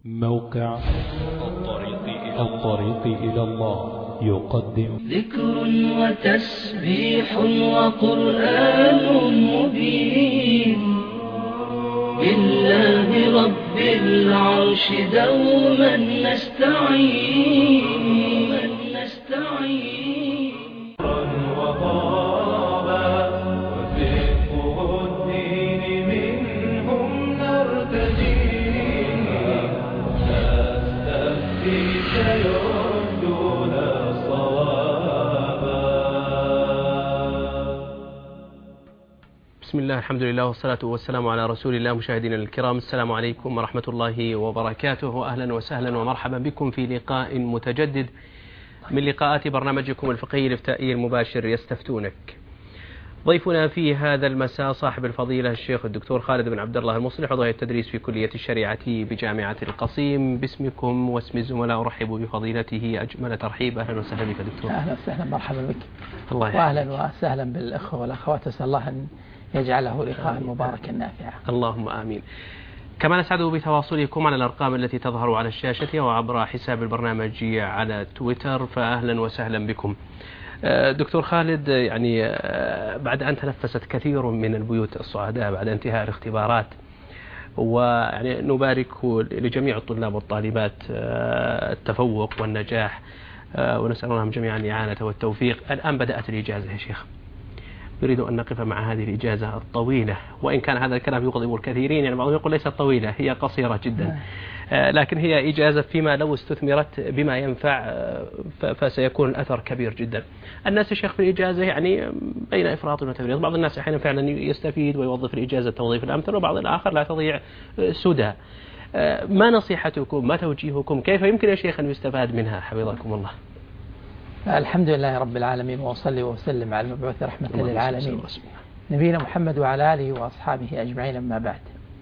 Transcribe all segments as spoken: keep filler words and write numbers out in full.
موقع الطريق إلى, الطريق إلى الله يقدم ذكر وتسبيح وقرآن مبين بالله رب العرش دوما نستعين نستعين وطابا وفقه الدين منهم نرتجي نستفتي سيردون صوابا. بسم الله، الحمد لله والصلاة والسلام على رسول الله. مشاهدينا الكرام، السلام عليكم ورحمة الله وبركاته، وأهلا وسهلا ومرحبا بكم في لقاء متجدد من لقاءات برنامجكم الفقهي الإفتائي المباشر يستفتونك. ضيفنا في هذا المساء صاحب الفضيلة الشيخ الدكتور خالد بن عبد الله المصلح، عضو التدريس في كلية الشريعة بجامعة القصيم. باسمكم واسم الزملاء أرحب بفضيلته أجمل ترحيب. أهلا وسهلا بك دكتور. أهلا وسهلا، مرحبا بك. الله يحفظك. وأهلا وسهلا بالأخوة والأخوات، أسأل الله أن يجعله لقاء مباركا نافعا. اللهم آمين. كما نسعد بتواصلكم على الأرقام التي تظهر على الشاشة وعبر حساب البرنامج على تويتر، فأهلا وسهلا بكم. دكتور خالد، يعني بعد أن تنفست كثير من البيوت السعداء بعد انتهاء الاختبارات، ويعني نبارك لجميع الطلاب والطالبات التفوق والنجاح، ونسأل الله جميعا الإعانة والتوفيق. الآن بدأت الإجازة يا شيخ، نريد أن نقف مع هذه الإجازة الطويلة، وإن كان هذا الكلام يغضب الكثيرين، يعني بعضهم يقول ليست طويلة، هي قصيرة جدا، لكن هي إجازة فيما لو استثمرت بما ينفع فسيكون الأثر كبير جدا. الناس يا شيخ في الإجازة يعني بين إفراط وتفريط، بعض الناس أحيانا فعلا يستفيد ويوظف الإجازة توظيف الأمثل، وبعض الآخر لا تضيع سدى. ما نصيحتكم، ما توجيهكم، كيف يمكن يا شيخ أن يستفاد منها حفظكم الله؟ الحمد لله رب العالمين، وأصلي وسلم على المبعوث رحمة للعالمين نبينا محمد وعلى آله وأصحابه أجمعين. أما بعد،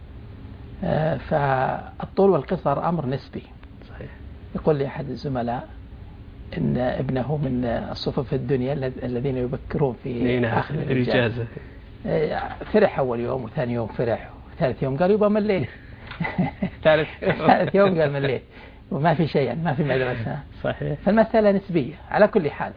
فالطول والقصر أمر نسبي. صحيح. يقول لي أحد الزملاء إن ابنه من الصفوف الدنيا الذين يبكرون في آخر الإجازة، فرح أول يوم وثاني يوم فرح، وثالث يوم قال يبقى مليت ثالث ثالث يوم قال مليت، وما في شيء، ما في مدرسة. صحيح. فالمسألة نسبية. على كل حال،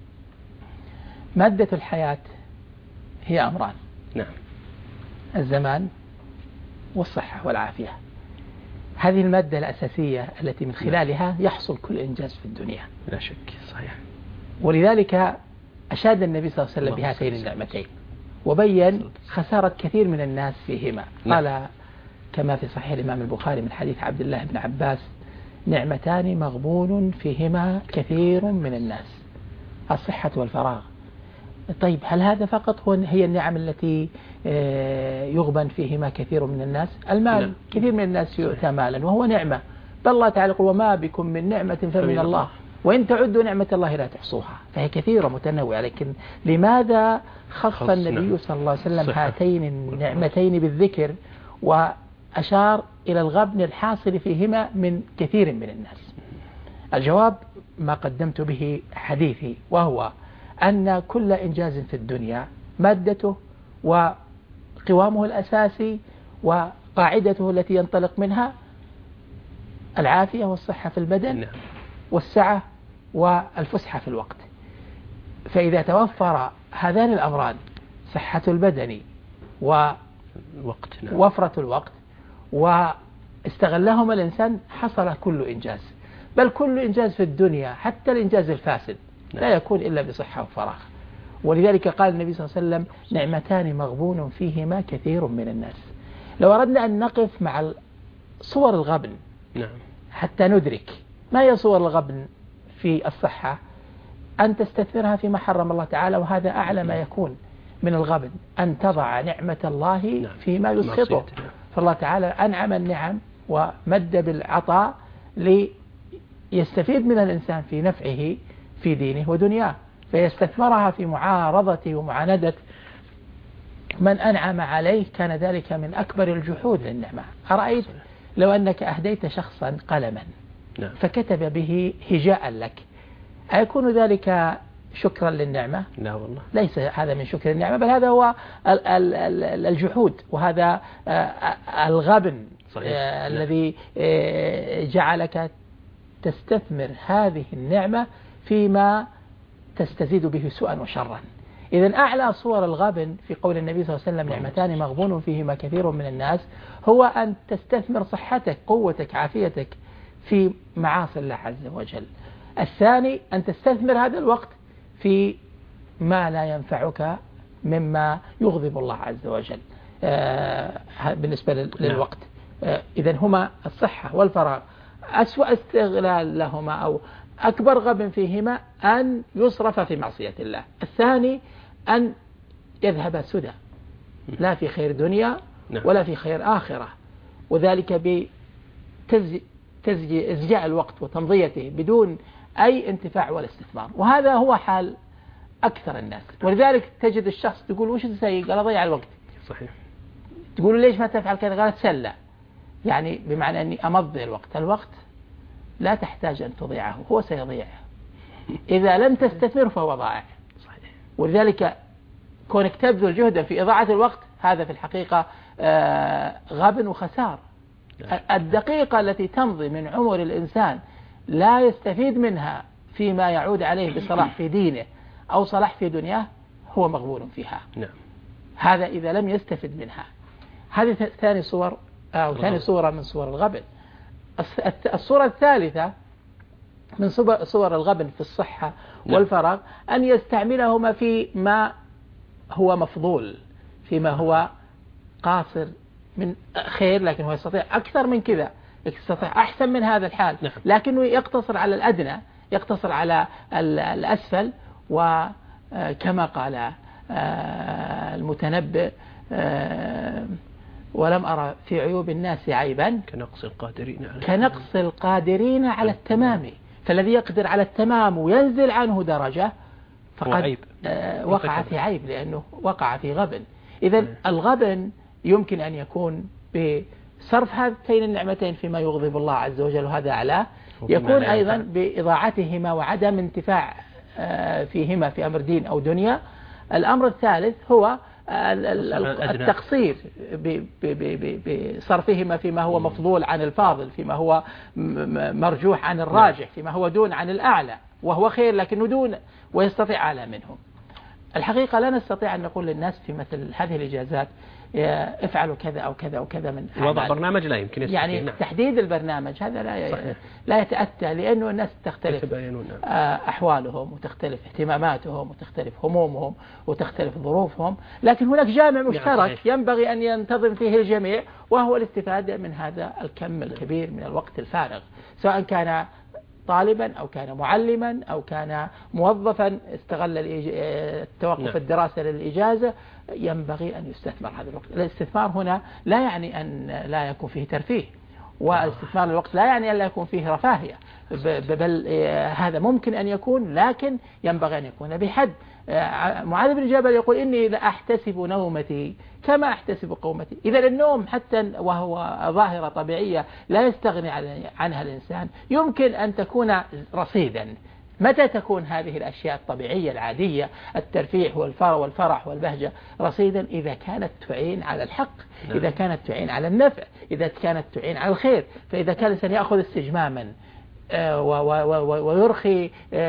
مادة الحياة هي أمران: نعم، الزمان والصحة والعافية. هذه المادة الأساسية التي من خلالها يحصل كل إنجاز في الدنيا. لا شك. صحيح. ولذلك أشاد النبي صلى الله عليه وسلم بهاتين النعمتين، وبين خسارة كثير من الناس فيهما. قال كما في صحيح الإمام البخاري من حديث عبد الله بن عباس: نعمتان مغبون فيهما كثير من الناس، الصحة والفراغ. طيب، هل هذا فقط هو هي النعم التي يغبن فيهما كثير من الناس؟ المال، لا. كثير من الناس يؤتى مالا وهو نعمة، بل الله تعالى يقول: وما بكم من نعمة فمن الله وإن تعدوا نعمة الله لا تحصوها. فهي كثيرة متنوعة، لكن لماذا خص النبي صلى الله عليه وسلم هاتين النعمتين بالذكر وأشار إلى الغبن الحاصل فيهما من كثير من الناس؟ الجواب ما قدمت به حديثي، وهو أن كل إنجاز في الدنيا مادته وقوامه الأساسي وقاعدته التي ينطلق منها العافية والصحة في البدن والسعة والفسحة في الوقت. فإذا توفر هذان الأمران، صحة البدن ووفرة الوقت، واستغلهما الإنسان، حصل كل إنجاز. بل كل إنجاز في الدنيا، حتى الإنجاز الفاسد، لا يكون إلا بصحة وفراغ. ولذلك قال النبي صلى الله عليه وسلم: نعمتان مغبون فيهما كثير من الناس. لو أردنا أن نقف مع صور الغبن حتى ندرك ما هي صور الغبن في الصحة، أن تستثمرها فيما حرم الله تعالى، وهذا أعلى ما يكون من الغبن، أن تضع نعمة الله فيما يسخطه. فالله تعالى أنعم النعم ومد بالعطاء ليستفيد من الإنسان في نفعه في دينه ودنياه، فيستثمرها في معارضة ومعاندة من أنعم عليه. كان ذلك من أكبر الجحود للنعمة. أرأيت لو أنك أهديت شخصا قلما فكتب به هجاء لك، أيكون ذلك شكرا للنعمة؟ لا والله، ليس هذا من شكر النعمة، بل هذا هو الجحود، وهذا الغبن. صحيح. الذي جعلك تستثمر هذه النعمة فيما تستزيد به سوءا وشرا. إذن أعلى صور الغبن في قول النبي صلى الله عليه وسلم نعمتان مغبون فيهما كثير من الناس، هو أن تستثمر صحتك، قوتك، عافيتك في معاصي الله عز وجل. الثاني أن تستثمر هذا الوقت في ما لا ينفعك مما يغضب الله عز وجل. آه بالنسبة للوقت، آه إذن هما الصحة والفراغ أسوأ استغلال لهما أو أكبر غبن فيهما أن يصرف في معصية الله. الثاني أن يذهب سدى، لا في خير دنيا ولا في خير آخرة، وذلك بإزجاء الوقت وتمضيته بدون أي انتفاع ولا استثمار. وهذا هو حال أكثر الناس. ولذلك تجد الشخص تقول وش تسوي؟ قال أضيع الوقت. صحيح. تقول ليش ما تفعل كذا؟ قال تسلى، يعني بمعنى أني أمضي الوقت. الوقت لا تحتاج أن تضيعه، هو سيضيع إذا لم تستثمر فهو ضائع. صحيح. ولذلك كونك تبذل جهدا في إضاعة الوقت هذا في الحقيقة غبن وخسار. الدقيقة التي تمضي من عمر الإنسان لا يستفيد منها فيما يعود عليه بصلاح في دينه أو صلاح في دنياه هو مغبون فيها. نعم. هذا إذا لم يستفد منها. هذه ثاني صور أو ثاني صورة من صور الغبن. الصورة الثالثة من صور الغبن في الصحة والفراغ أن يستعملهما في ما هو مفضول، فيما هو قاصر من خير، لكن هو يستطيع أكثر من كذا، يستطيع أحسن من هذا الحال، لكنه يقتصر على الأدنى، يقتصر على الأسفل. وكما قال المتنبئ ولم أرى في عيوب الناس عيبا كنقص القادرين على كنقص القادرين على التمام. فالذي يقدر على التمام وينزل عنه درجة فقد وقع في عيب، لأنه وقع في غبن. إذن الغبن يمكن أن يكون بصرف هاتين النعمتين فيما يغضب الله عز وجل وهذا أعلاه، يكون أيضا بإضاعتهما وعدم انتفاع فيهما في أمر دين أو دنيا. الأمر الثالث هو التقصير بصرفهما فيما هو مفضول عن الفاضل، فيما هو مرجوح عن الراجح، فيما هو دون عن الأعلى، وهو خير لكنه دون ويستطيع أعلى منهم. الحقيقة لا نستطيع أن نقول للناس في مثل هذه الإجازات افعلوا كذا أو كذا أو كذا من وضع برنامج لا يمكن يستطيع. يعني نعم. تحديد البرنامج هذا لا لا يتأتى، لأنه الناس تختلف أحوالهم وتختلف اهتماماتهم وتختلف همومهم وتختلف ظروفهم، لكن هناك جامع مشترك ينبغي أن ينتظم فيه الجميع، وهو الاستفادة من هذا الكم الكبير من الوقت الفارغ، سواء كان طالبا أو كان معلما أو كان موظفا استغل التوقف الدراسة للإجازة. ينبغي أن يستثمر هذا الوقت. الاستثمار هنا لا يعني أن لا يكون فيه ترفيه، واستثمار الوقت لا يعني أن لا يكون فيه رفاهية، بل هذا ممكن أن يكون، لكن ينبغي أن يكون بحد. معاذ بن جبل يقول إني لأحتسب نومتي كما أحتسب قومتي. إذا النوم حتى وهو ظاهرة طبيعية لا يستغني عنها الإنسان، يمكن أن تكون رصيدا. متى تكون هذه الأشياء الطبيعية العادية الترفيه والفرح والبهجة رصيدا؟ إذا كانت تعين على الحق، إذا كانت تعين على النفع، إذا كانت تعين على الخير. فإذا كان الإنسان يأخذ استجماما ويرخي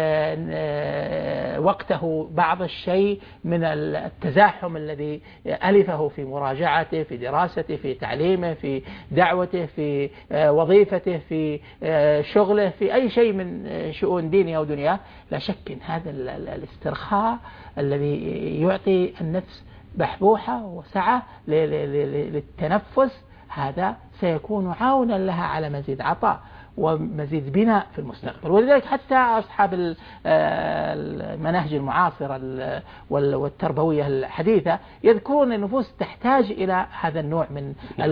وقته بعض الشيء من التزاحم الذي ألفه في مراجعته، في دراسته، في تعليمه، في دعوته، في وظيفته، في شغله، في أي شيء من شؤون دينه أو دنياه، لا شك أن هذا الاسترخاء الذي يعطي النفس بحبوحة وسعة للتنفس، هذا سيكون عونا لها على مزيد عطاء ومزيد بناء في المستقبل. ولذلك حتى أصحاب المناهج المعاصرة والتربوية الحديثة يذكرون أن النفوس تحتاج إلى هذا النوع من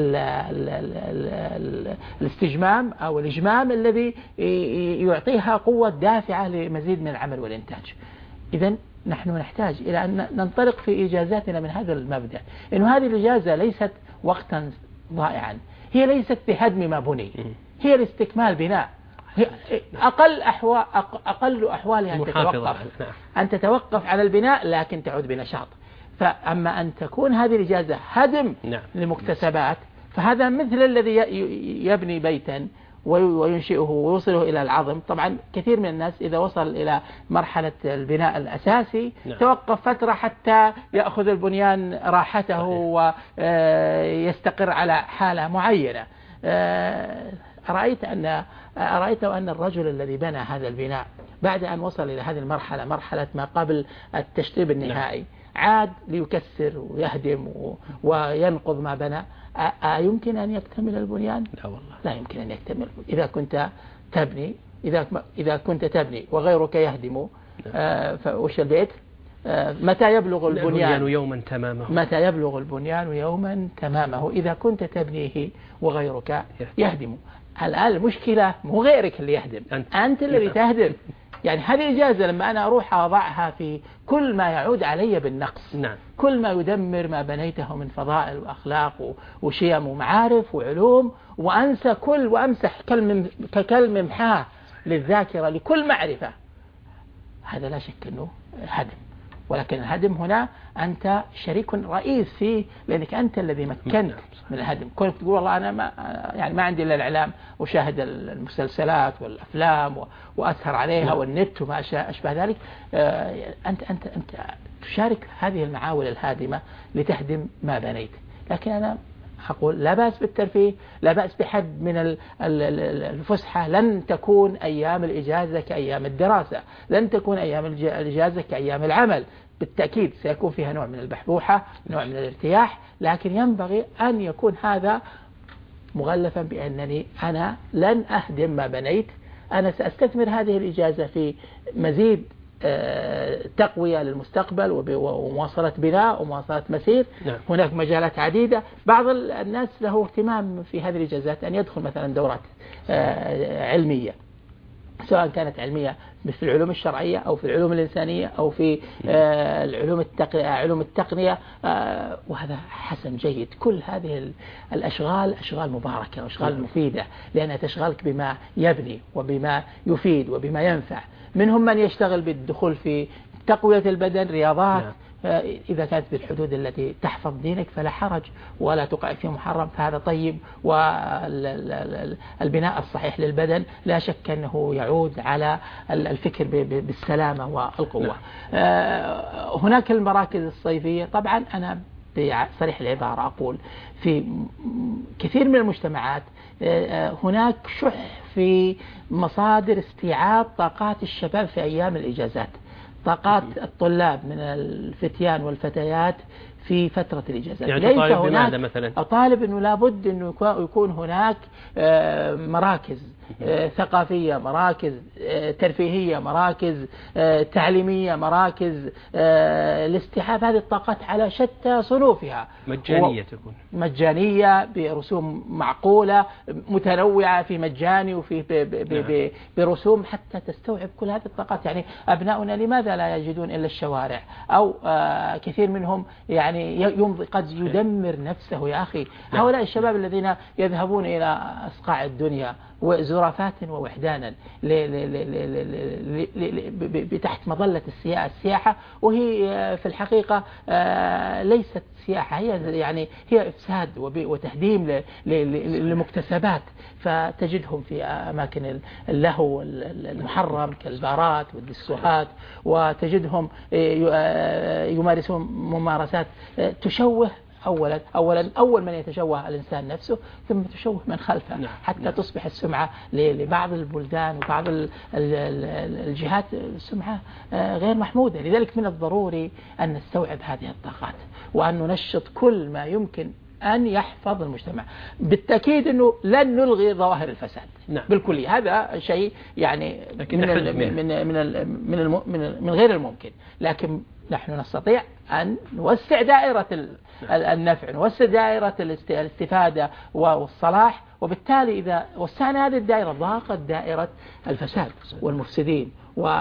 الاستجمام أو الإجمام الذي يعطيها قوة دافعة لمزيد من العمل والإنتاج. إذن نحن نحتاج إلى أن ننطلق في إجازاتنا من هذا المبدأ، إنه هذه الإجازة ليست وقتا ضائعا، هي ليست بهدم ما بني، هي لاستكمال بناء. أقل أحوال أقل أحوالها أن تتوقف أن تتوقف على البناء لكن تعود بنشاط. فأما أن تكون هذه الإجازة هدم نعم. لمكتسبات، فهذا مثل الذي يبني بيتا وينشئه ويوصله إلى العظم. طبعا كثير من الناس إذا وصل إلى مرحلة البناء الأساسي نعم. توقف فترة حتى يأخذ البنيان راحته ويستقر على حالة معينة. أرأيت أن أرأيت أن الرجل الذي بنى هذا البناء بعد أن وصل إلى هذه المرحلة، مرحلة ما قبل التشطيب النهائي نعم. عاد ليكسر ويهدم وينقض ما بنى، أيمكن أن يكتمل البنيان؟ لا والله لا يمكن أن يكتمل. إذا كنت تبني إذا إذا كنت تبني وغيرك يهدم آه فوش البيت آه متى يبلغ البنيان يوما تمامه متى يبلغ البنيان يوما تمامه إذا كنت تبنيه وغيرك يهدم. الآن المشكلة مو غيرك اللي يهدم، أنت, أنت الذي تهدم. يعني هذه الإجازة لما أنا أروح أضعها في كل ما يعود علي بالنقص نعم. كل ما يدمر ما بنيته من فضائل وأخلاق وشيم ومعارف وعلوم، وأنسى كل وأمسح ككلم محاه للذاكرة لكل معرفة، هذا لا شك أنه هدم. ولكن الهدم هنا أنت شريك رئيس فيه، لأنك أنت الذي مكنت من الهدم. كنت تقول والله أنا ما يعني ما عندي إلا الإعلام وشاهد المسلسلات والأفلام وأسهر عليها والنت وما أشبه ذلك، أنت أنت أنت تشارك هذه المعاول الهادمة لتهدم ما بنيت. لكن أنا أقول لا بأس بالترفيه، لا بأس بحد من الفسحة. لن تكون أيام الإجازة كأيام الدراسة، لن تكون أيام الإجازة كأيام العمل. بالتأكيد سيكون فيها نوع من البحبوحة، نوع من الارتياح، لكن ينبغي أن يكون هذا مغلفا بأنني أنا لن أهدم ما بنيت، أنا سأستثمر هذه الإجازة في مزيد تقوية للمستقبل ومواصلة بناء ومواصلة مسير. نعم. هناك مجالات عديدة. بعض الناس له اهتمام في هذه الإجازات أن يدخل مثلا دورات علمية، سواء كانت علمية في العلوم الشرعية أو في العلوم الإنسانية أو في العلوم علوم التقنية، وهذا حسن جيد. كل هذه الأشغال أشغال مباركة وأشغال مفيدة، لأنها تشغلك بما يبني وبما يفيد وبما ينفع. منهم من يشتغل بالدخول في تقوية البدن، رياضات إذا كانت بالحدود التي تحفظ دينك فلا حرج ولا تقع في محرم، فهذا طيب. والبناء الصحيح للبدن لا شك أنه يعود على الفكر بالسلامة والقوة. هناك المراكز الصيفية، طبعا أنا بصريح العبارة أقول في كثير من المجتمعات هناك شح في مصادر استيعاب طاقات الشباب في أيام الإجازات. طاقات الطلاب من الفتيان والفتيات في فترة الإجازات، يعني ليس طالب هناك بماذا مثلا؟ أطالب أنه لابد أنه يكون هناك مراكز ثقافية، مراكز ترفيهية، مراكز تعليمية، مراكز لاستيعاب هذه الطاقات على شتى صنوفها. مجانية تكون مجانية برسوم معقولة متنوعة، في مجاني وفي برسوم حتى تستوعب كل هذه الطاقات. يعني أبناؤنا لماذا لا يجدون إلا الشوارع؟ أو كثير منهم يعني يمضي قد يدمر نفسه. يا أخي هؤلاء الشباب الذين يذهبون إلى أصقاع الدنيا وزرافات ووحدانا تحت مظلة السياحة، وهي في الحقيقة ليست سياحة، هي يعني هي إفساد وتهديم للمكتسبات. فتجدهم في أماكن اللهو المحرم كالبارات والدسوهات، وتجدهم يمارسون ممارسات تشوه أولا أولا أول من يتشوه الإنسان نفسه، ثم تشوه من خلفه. نعم. حتى نعم. تصبح السمعة لبعض البلدان وبعض الجهات سمعة غير محمودة. لذلك من الضروري أن نستوعب هذه الطاقات وأن ننشط كل ما يمكن أن يحفظ المجتمع. بالتأكيد أنه لن نلغي ظواهر الفساد. نعم. بالكلية، هذا شيء يعني من من من من من غير الممكن، لكن نحن نستطيع أن نوسع دائرة النفع، نوسع دائرة الاستفادة والصلاح، وبالتالي إذا وسعنا هذه الدائرة ضاقت دائرة الفساد والمفسدين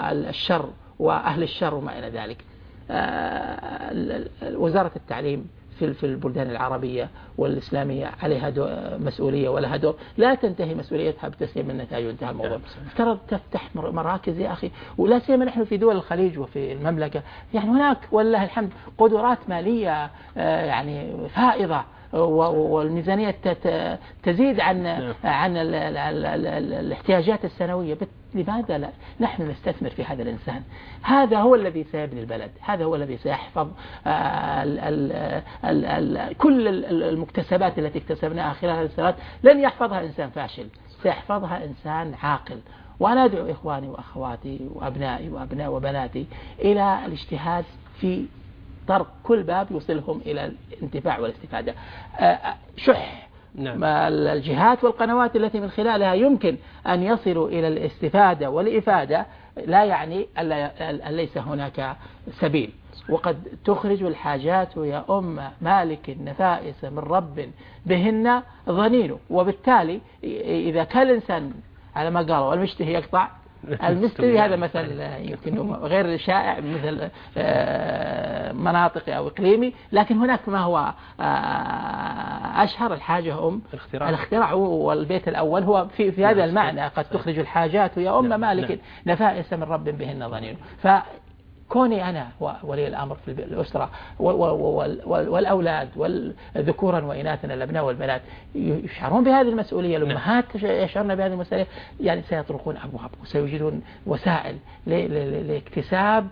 والشر وأهل الشر وما إلى ذلك. وزارة التعليم في في البلدان العربية والإسلامية عليها مسؤولية ولها دور، لا تنتهي مسؤوليتها بتسليم النتائج وانتهى الموضوع. افترض تفتح مراكز يا أخي، ولا سيما نحن في دول الخليج وفي المملكة، يعني هناك والله الحمد قدرات مالية يعني فائضة، والميزانية تزيد عن عن ال ال ال ال ال الاحتياجات السنوية. لماذا لا نحن نستثمر في هذا الإنسان؟ هذا هو الذي سيبني البلد، هذا هو الذي سيحفظ ال ال ال ال كل المكتسبات التي اكتسبناها خلال هذه السنوات. لن يحفظها إنسان فاشل، سيحفظها إنسان عاقل. وأنا أدعو إخواني وأخواتي وأبنائي وأبناء وبناتي إلى الاجتهاد في طرق كل باب يوصلهم إلى الانتفاع والاستفادة. شح نعم. الجهات والقنوات التي من خلالها يمكن أن يصلوا إلى الاستفادة والإفادة لا يعني أن ليس هناك سبيل. وقد تخرج الحاجات يا أم مالك النفائس من رب بهن ظنين. وبالتالي إذا كان الإنسان على ما قال والمشتهي يقطع، المستوي هذا مثل يمكن غير شائع مثل مناطقي أو إقليمي، لكن هناك ما هو أشهر الحاجة أم الاختراع, الاختراع والبيت الأول هو في, في هذا المعنى. قد تخرج الحاجات يا أم مالك نفائس من رب بهن ظنين. كوني أنا ولي الأمر في الأسرة والأولاد والذكورا وإناثا الأبناء والبنات يشعرون بهذه المسؤولية، الأمهات يشعرون بهذه المسؤولية، يعني سيطرقون أبواب وسيوجدون وسائل لاكتساب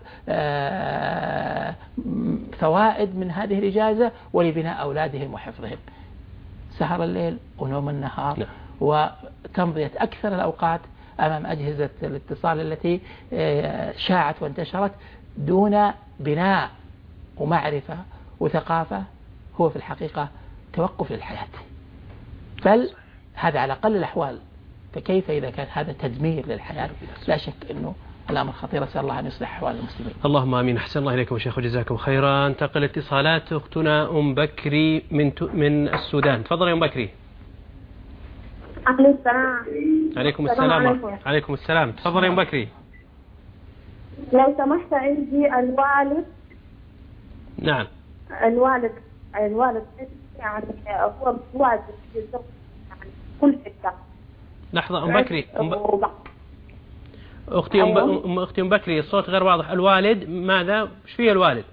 فوائد من هذه الإجازة ولبناء أولادهم وحفظهم. سهر الليل ونوم النهار وتمضية أكثر الأوقات أمام أجهزة الاتصال التي شاعت وانتشرت دون بناء ومعرفة وثقافة هو في الحقيقة توقف للحياة، بل هذا على أقل الأحوال. فكيف إذا كان هذا تدمير للحياة؟ لا شك أنه الأمر خطير. أسأل الله أن يصلح أحوال المسلمين. اللهم آمين. أحسن الله إليكم شيخ وجزاكم خيرا. انتقل اتصالات أختنا أم بكري من من السودان. تفضل يا أم بكري. عليكم السلام. عليكم السلام. عليكم السلام. تفضل يا أم بكري. لو سمحت عندي الوالد. نعم. الوالد الوالد يعني هو واجب يتزوج يعني كل فترة. لحظة أم بكري. أم ب... أختي أم, ب... أم أختي أم بكري الصوت غير واضح. الوالد ماذا؟ إيش فيه الوالد؟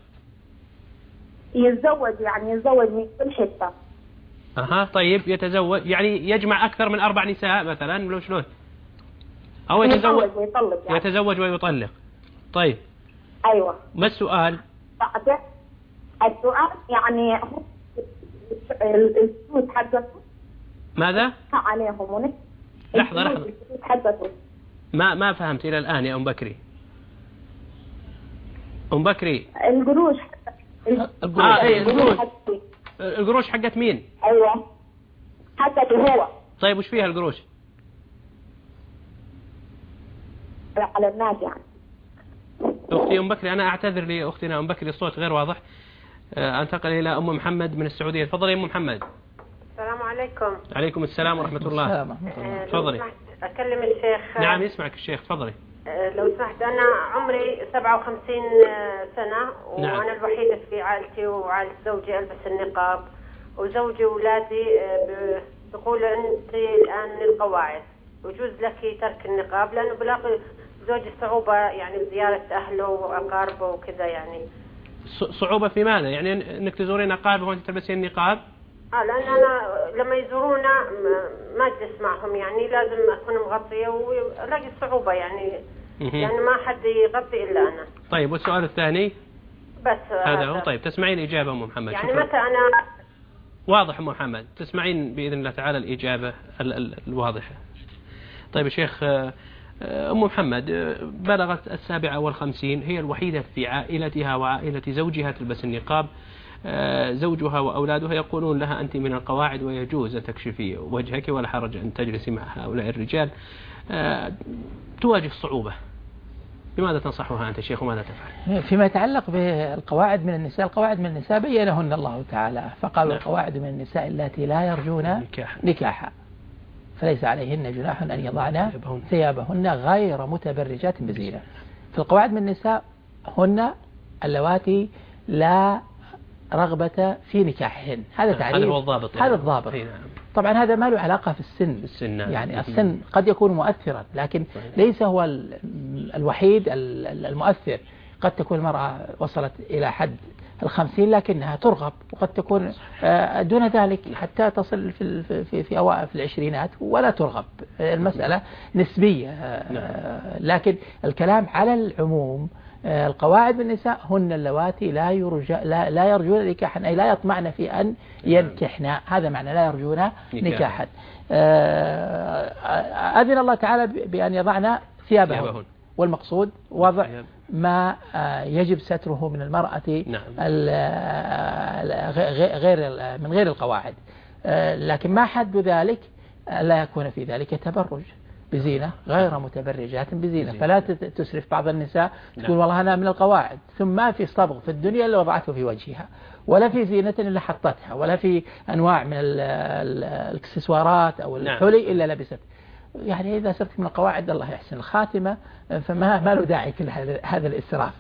يتزوج يعني يتزوج من كل حتة. أها طيب يتزوج يعني يجمع أكثر من أربع نساء مثلا ولا شلون؟ أو يتزوج ويطلق يعني. يتزوج ويطلق. طيب. أيوة. ما السؤال؟ السؤال يعني الفلوس حقته. ماذا؟ عليهم. لحظة لحظة. ما ما فهمت إلى الآن يا أم بكري. أم بكري. القروش. القروش. آه أي القروش. القروش حقت مين؟ أيوة حقته هو. طيب وش فيها القروش؟ على الناس يعني. أختي أم بكري أنا أعتذر لأختنا أم بكري الصوت غير واضح. أنتقل إلى أم محمد من السعودية. تفضلي يا أم محمد. السلام عليكم. عليكم السلام ورحمة الله. تفضلي. أكلم الشيخ. نعم يسمعك الشيخ. تفضلي. لو سمحت أنا عمري سبعة وخمسين سنة وأنا نعم. الوحيدة في عائلتي وعائلة زوجي ألبس النقاب، وزوجي وولادي بيقول أنت الآن للقواعد وجوز لك ترك النقاب، لأنه بلاقي زوجي صعوبة يعني بزيارة أهله وأقاربه وكذا. يعني صعوبة في ماذا؟ يعني أنك تزورين أقاربه وأنت تلبسين النقاب؟ آه لأن أنا لما يزورونا ما أجلس معهم، يعني لازم أكون مغطية وألاقي صعوبة يعني يعني ما حد يغطي إلا أنا. طيب والسؤال الثاني؟ بس هذا هو. طيب تسمعين الإجابة أم محمد؟ يعني شكرا. متى أنا واضح أم محمد تسمعين بإذن الله تعالى الإجابة ال ال الواضحة. طيب يا شيخ أم محمد بلغت السابعة والخمسين، هي الوحيدة في عائلتها وعائلة زوجها تلبس النقاب. زوجها وأولادها يقولون لها أنت من القواعد ويجوز أن تكشفي وجهك ولا حرج أن تجلسي مع هؤلاء الرجال. تواجه صعوبة، لماذا تنصحها أنت شيخ وماذا تفعل؟ فيما يتعلق بالقواعد من النساء، القواعد من النساء بينهن الله تعالى فقالوا نعم. القواعد من النساء التي لا يرجون نكاحا فليس عليهن جناح أن يضعن ثيابهن غير متبرجات بزينة. في القواعد من النساء هن اللواتي لا رغبة في نكاحهن. هذا تعريف، هذا هو الضابط هذا الضابط. طبعا هذا ما له علاقة في السن, السن يعني السن قد يكون مؤثرا لكن ليس هو الوحيد المؤثر. قد تكون المرأة وصلت إلى حد الخمسين لكنها ترغب، وقد تكون دون ذلك حتى تصل في في في أوائل في العشرينات ولا ترغب. المسألة نسبية، لكن الكلام على العموم. القواعد بالنساء هن اللواتي لا يرجى لا, لا يرجون نكاحا، أي لا يطمعن في أن ينكحن. هذا معنى لا يرجون نكاحا. أذن الله تعالى بأن يضعن ثيابهن، والمقصود وضع ما يجب ستره من المرأة غير من غير القواعد، لكن ما حد ذلك لا يكون في ذلك تبرج بزينة غير متبرجات بزينة. فلا تسرف بعض النساء تقول والله أنا من القواعد، ثم ما في صبغ في الدنيا إلا وضعته في وجهها، ولا في زينة إلا حطتها، ولا في أنواع من الاكسسوارات أو الحلي إلا لبست. يعني إذا صرت من القواعد الله يحسن الخاتمة، فما ما له داعي كل هذا الإسراف.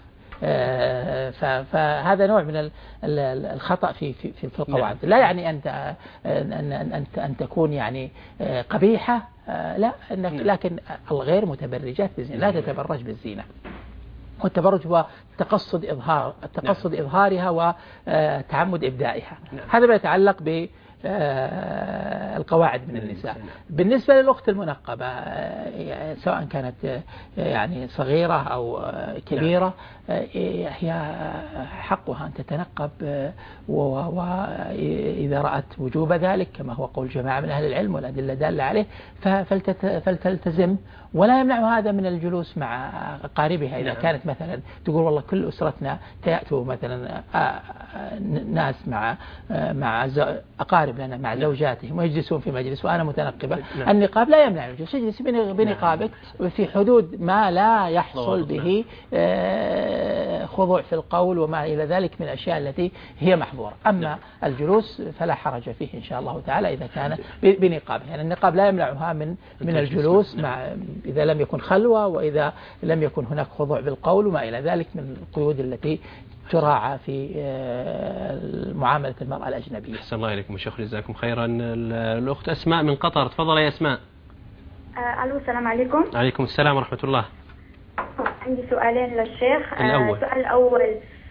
فهذا نوع من الخطأ في في في القواعد. لا يعني أنت أن أن أن تكون يعني قبيحة، لا، لكن الغير متبرجات بالزينة، لا تتبرج بالزينة. والتبرج هو تقصد إظهار التقصد نعم. إظهارها وتعمد إبدائها. نعم. هذا ما يتعلق ب القواعد من النساء. بالنسبة للأخت المنقبة سواء كانت يعني صغيرة أو كبيرة، هي حقها أن تتنقب، وإذا رأت وجوب ذلك كما هو قول جماعة من أهل العلم والأدلة دالة عليه فلتلتزم، ولا يمنع هذا من الجلوس مع أقاربها. إذا كانت مثلا تقول والله كل أسرتنا تأتوا مثلا ناس مع مع أقارب لنا مع زوجاتهم ويجلسون في مجلس وأنا متنقبة، النقاب لا يمنع الجلوس، اجلس بنقابك في حدود ما لا يحصل به خضوع في القول وما إلى ذلك من الأشياء التي هي محظورة. أما الجلوس فلا حرج فيه إن شاء الله تعالى إذا كان بنقابه. يعني النقاب لا يمنعها من من الجلوس مع إذا لم يكن خلوة، وإذا لم يكن هناك خضوع بالقول وما إلى ذلك من القيود التي تراعى في معاملة المرأة الأجنبية. أحسن الله إليكم شيخ، جزاكم خيرا. الأخت أسماء من قطر، تفضل يا أسماء. ألو، السلام عليكم. عليكم السلام ورحمة الله. عندي سؤالين للشيخ. الأول. السؤال الأول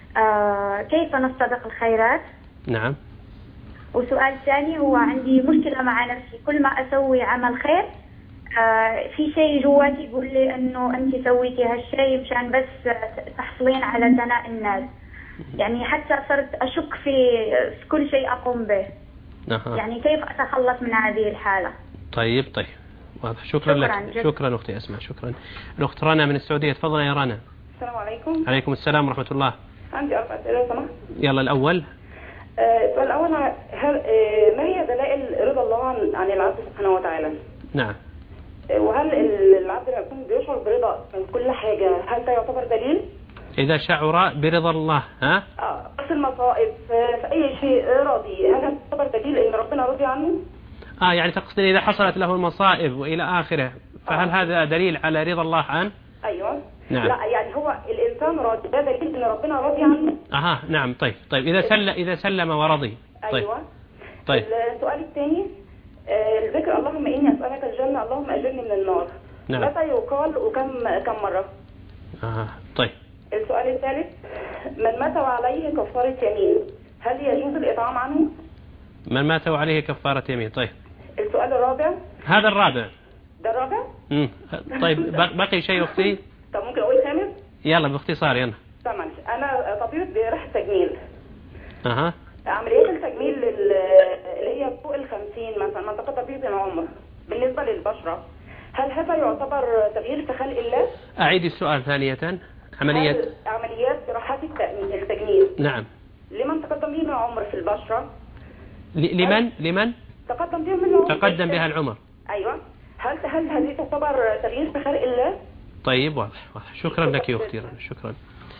كيف نستبق الخيرات؟ نعم. وسؤال ثاني هو عندي مشكلة مع نفسي، كل ما أسوي عمل خير في شيء جواتي يقول لي انه انت سويتي هالشيء مشان بس تحصلين على ثناء الناس. يعني حتى صرت اشك في في كل شيء اقوم به. أه. يعني كيف اتخلص من هذه الحالة؟ طيب طيب واضح. شكرا, شكرا لك جد. شكرا اختي اسماء. شكرا. الاخت رنا من السعودية، تفضل يا رنا. السلام عليكم. عليكم السلام ورحمة الله. عندي أربع أسئلة لو سمحت. يلا الأول. السؤال آه الأول، هل آه ما هي دلائل رضا الله عن, عن العبد سبحانه وتعالى؟ نعم. وهل العبد لما يكون بيشعر برضا من كل حاجة هل ده يعتبر دليل؟ إذا شعر برضا الله ها؟ اه بس المصائب في أي شيء راضي، هل ده يعتبر دليل إن ربنا راضي عنه؟ آه يعني تقصد إذا حصلت له المصائب وإلى آخره فهل آه. هذا دليل على رضا الله عنه؟ أيوة. نعم. لا يعني هو الإنسان راضي، ده دليل إن ربنا راضي عنه؟ أها نعم. طيب طيب إذا سل إذا سلم ورضي. طيب. أيوة. طيب. السؤال الثاني، الذكر اللهم إني أسألك الجنة اللهم أجرني من النار. نعم. متى يقال وكم كم مرة؟ آه. طيب. السؤال الثالث، من مات وعليه كفارة يمين هل يجوز الإطعام عنه؟ من مات وعليه كفارة يمين. طيب. السؤال الرابع. هذا الرابع. ده الرابع؟ امم طيب بقي شيء أختي؟ طب ممكن أقول خامس؟ يلا باختصار يلا. تمام. أنا طبيب بريحة تجميل. أها. عمليات التجميل اللي هي فوق الخمسين مثلا منطقة تبييض العمر بالنسبة للبشرة، هل هذا يعتبر تغيير في خلق الله؟ أعيد السؤال ثانية. عمليات عمليات جراحات التجميل. نعم. لمن تقدم بهم العمر في البشرة؟ لمن لمن تقدم بهم العمر؟ تقدم بها العمر. أيوة. هل هل هذه تعتبر تغيير في خلق الله؟ طيب واضح واضح. شكرا لك يا أختي رنا. شكرا.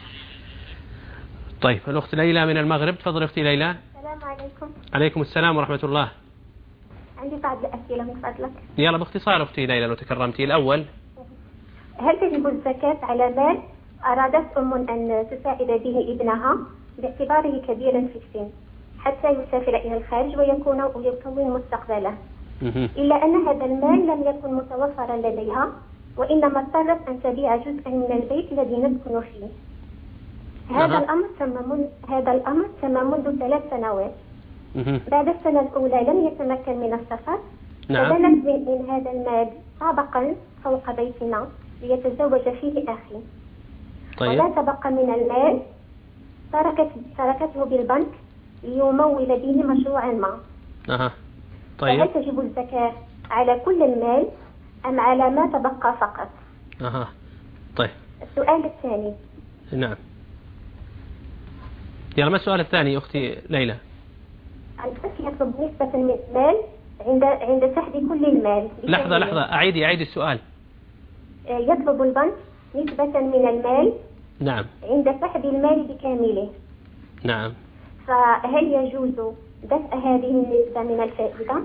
طيب الأخت ليلى من المغرب، تفضل أختي ليلى. السلام عليكم. عليكم السلام ورحمة الله. عندي بعض الأسئلة من فضلك. يلا باختصار أختي ليلى لو تكرمتي. الأول، هل تجب الزكاة على مال أرادت أم أن تساعد به ابنها باعتباره كبيرا في السن حتى يسافر إلى الخارج ويكون ويكون مستقبله، إلا أن هذا المال لم يكن متوفرا لديها، وإنما اضطرت أن تبيع جزءا من البيت الذي نسكن فيه. هذا الأمر تم من هذا الأمر تم منذ ثلاث سنوات. بعد السنة الأولى لم يتمكن من السفر، فبنت من هذا المال طابقا فوق بيتنا ليتزوج فيه أخي. طيب. وما تبقى من المال تركت تركته بالبنك ليمول به مشروعا ما. أها. طيب. فهل تجب الزكاة على كل المال أم على ما تبقى فقط؟ أها. طيب. السؤال الثاني. نعم. يلا ما السؤال الثاني أختي ليلى؟ الأخ يطلب نسبة من المال عند عند سحب كل المال. لحظة لحظة أعيدي أعيدي السؤال. يطلب البنك نسبة من المال. نعم. عند سحب المال بكامله. نعم. فهل يجوز دفع هذه النسبة من الفائدة؟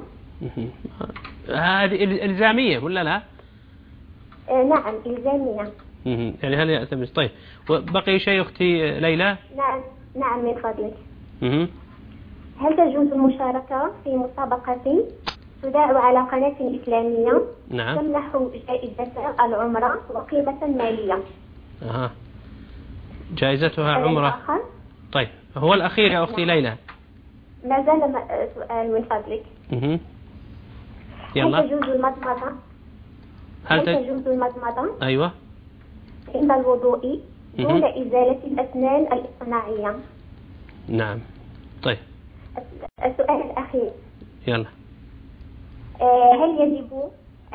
هذه إلزامية ولا لا؟ آه نعم إلزامية. يعني هل يأتمس؟ طيب وبقي شيء أختي ليلى؟ نعم نعم من فضلك. مه. هل تجوز المشاركة في مسابقة تذاع على قناة إسلامية نعم. تمنح جائزة العمرة وقيمة مالية؟ أها. جائزتها عمرة. طيب هو الأخير يا أختي ليلى. ما زال سؤال من فضلك. مه. يلا. هل تجوز المضمضة؟ هل, هل تجوز المضمضة؟ أيوة. عند الوضوء دون إزالة الأسنان الاصطناعية؟ نعم. طيب. السؤال الأخير. يلا. هل يجب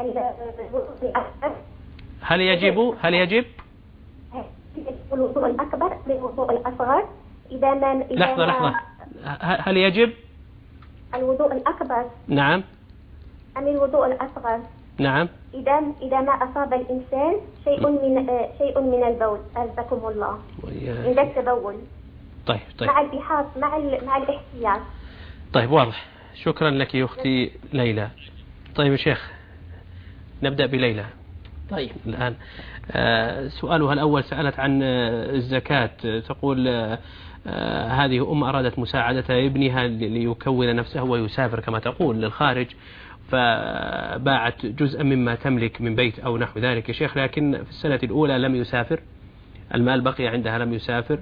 هل يجب هل يجب الوضوء الأكبر من الوضوء الأصغر إذا ما إذا لحظة لحظة هل يجب الوضوء الأكبر نعم أم الوضوء الأصغر؟ نعم. إذا إذا ما أصاب الإنسان شيء من شيء من البول أعزكم الله عند التبول. طيب طيب. مع الإحاط مع مع الاحتياط. طيب واضح. شكرا لك يا أختي ليلى. طيب يا شيخ نبدأ بليلى. طيب الآن آه سؤالها الأول سألت عن آه الزكاة. تقول آه آه هذه أم أرادت مساعدة ابنها ليكون نفسه ويسافر كما تقول للخارج، فباعت جزءا مما تملك من بيت أو نحو ذلك يا شيخ، لكن في السنة الأولى لم يسافر، المال بقي عندها لم يسافر،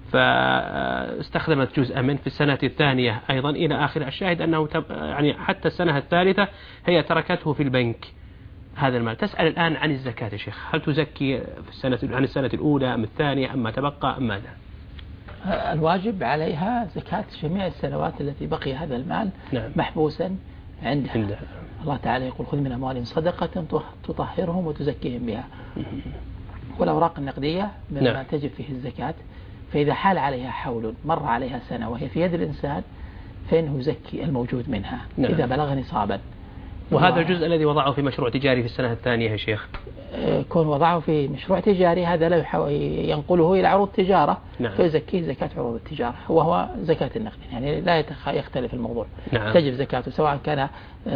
فاستخدمت جزءا منه في السنة الثانية أيضا إلى آخر. الشاهد أنه يعني حتى السنة الثالثة هي تركته في البنك هذا المال. تسأل الآن عن الزكاة يا شيخ، هل تزكي في السنة عن السنة الأولى أم الثانية أم ما تبقى أم ماذا؟ الواجب عليها زكاة جميع السنوات التي بقي هذا المال نعم. محبوسا عندها. عندها الله تعالى يقول خذ من أموالهم صدقة تطهرهم وتزكيهم بها. والأوراق النقدية مما نعم. تجب فيه الزكاة، فإذا حال عليها حول مر عليها سنة وهي في يد الإنسان فإنه يزكي الموجود منها نعم. إذا بلغ نصابا. وهذا الجزء الذي وضعه في مشروع تجاري في السنة الثانية يا شيخ، كون وضعه في مشروع تجاري هذا لا ينقله إلى عروض تجارة نعم. فيزكيه زكاة عروض التجارة وهو زكاة النقد، يعني لا يختلف الموضوع نعم. تجب زكاته سواء كان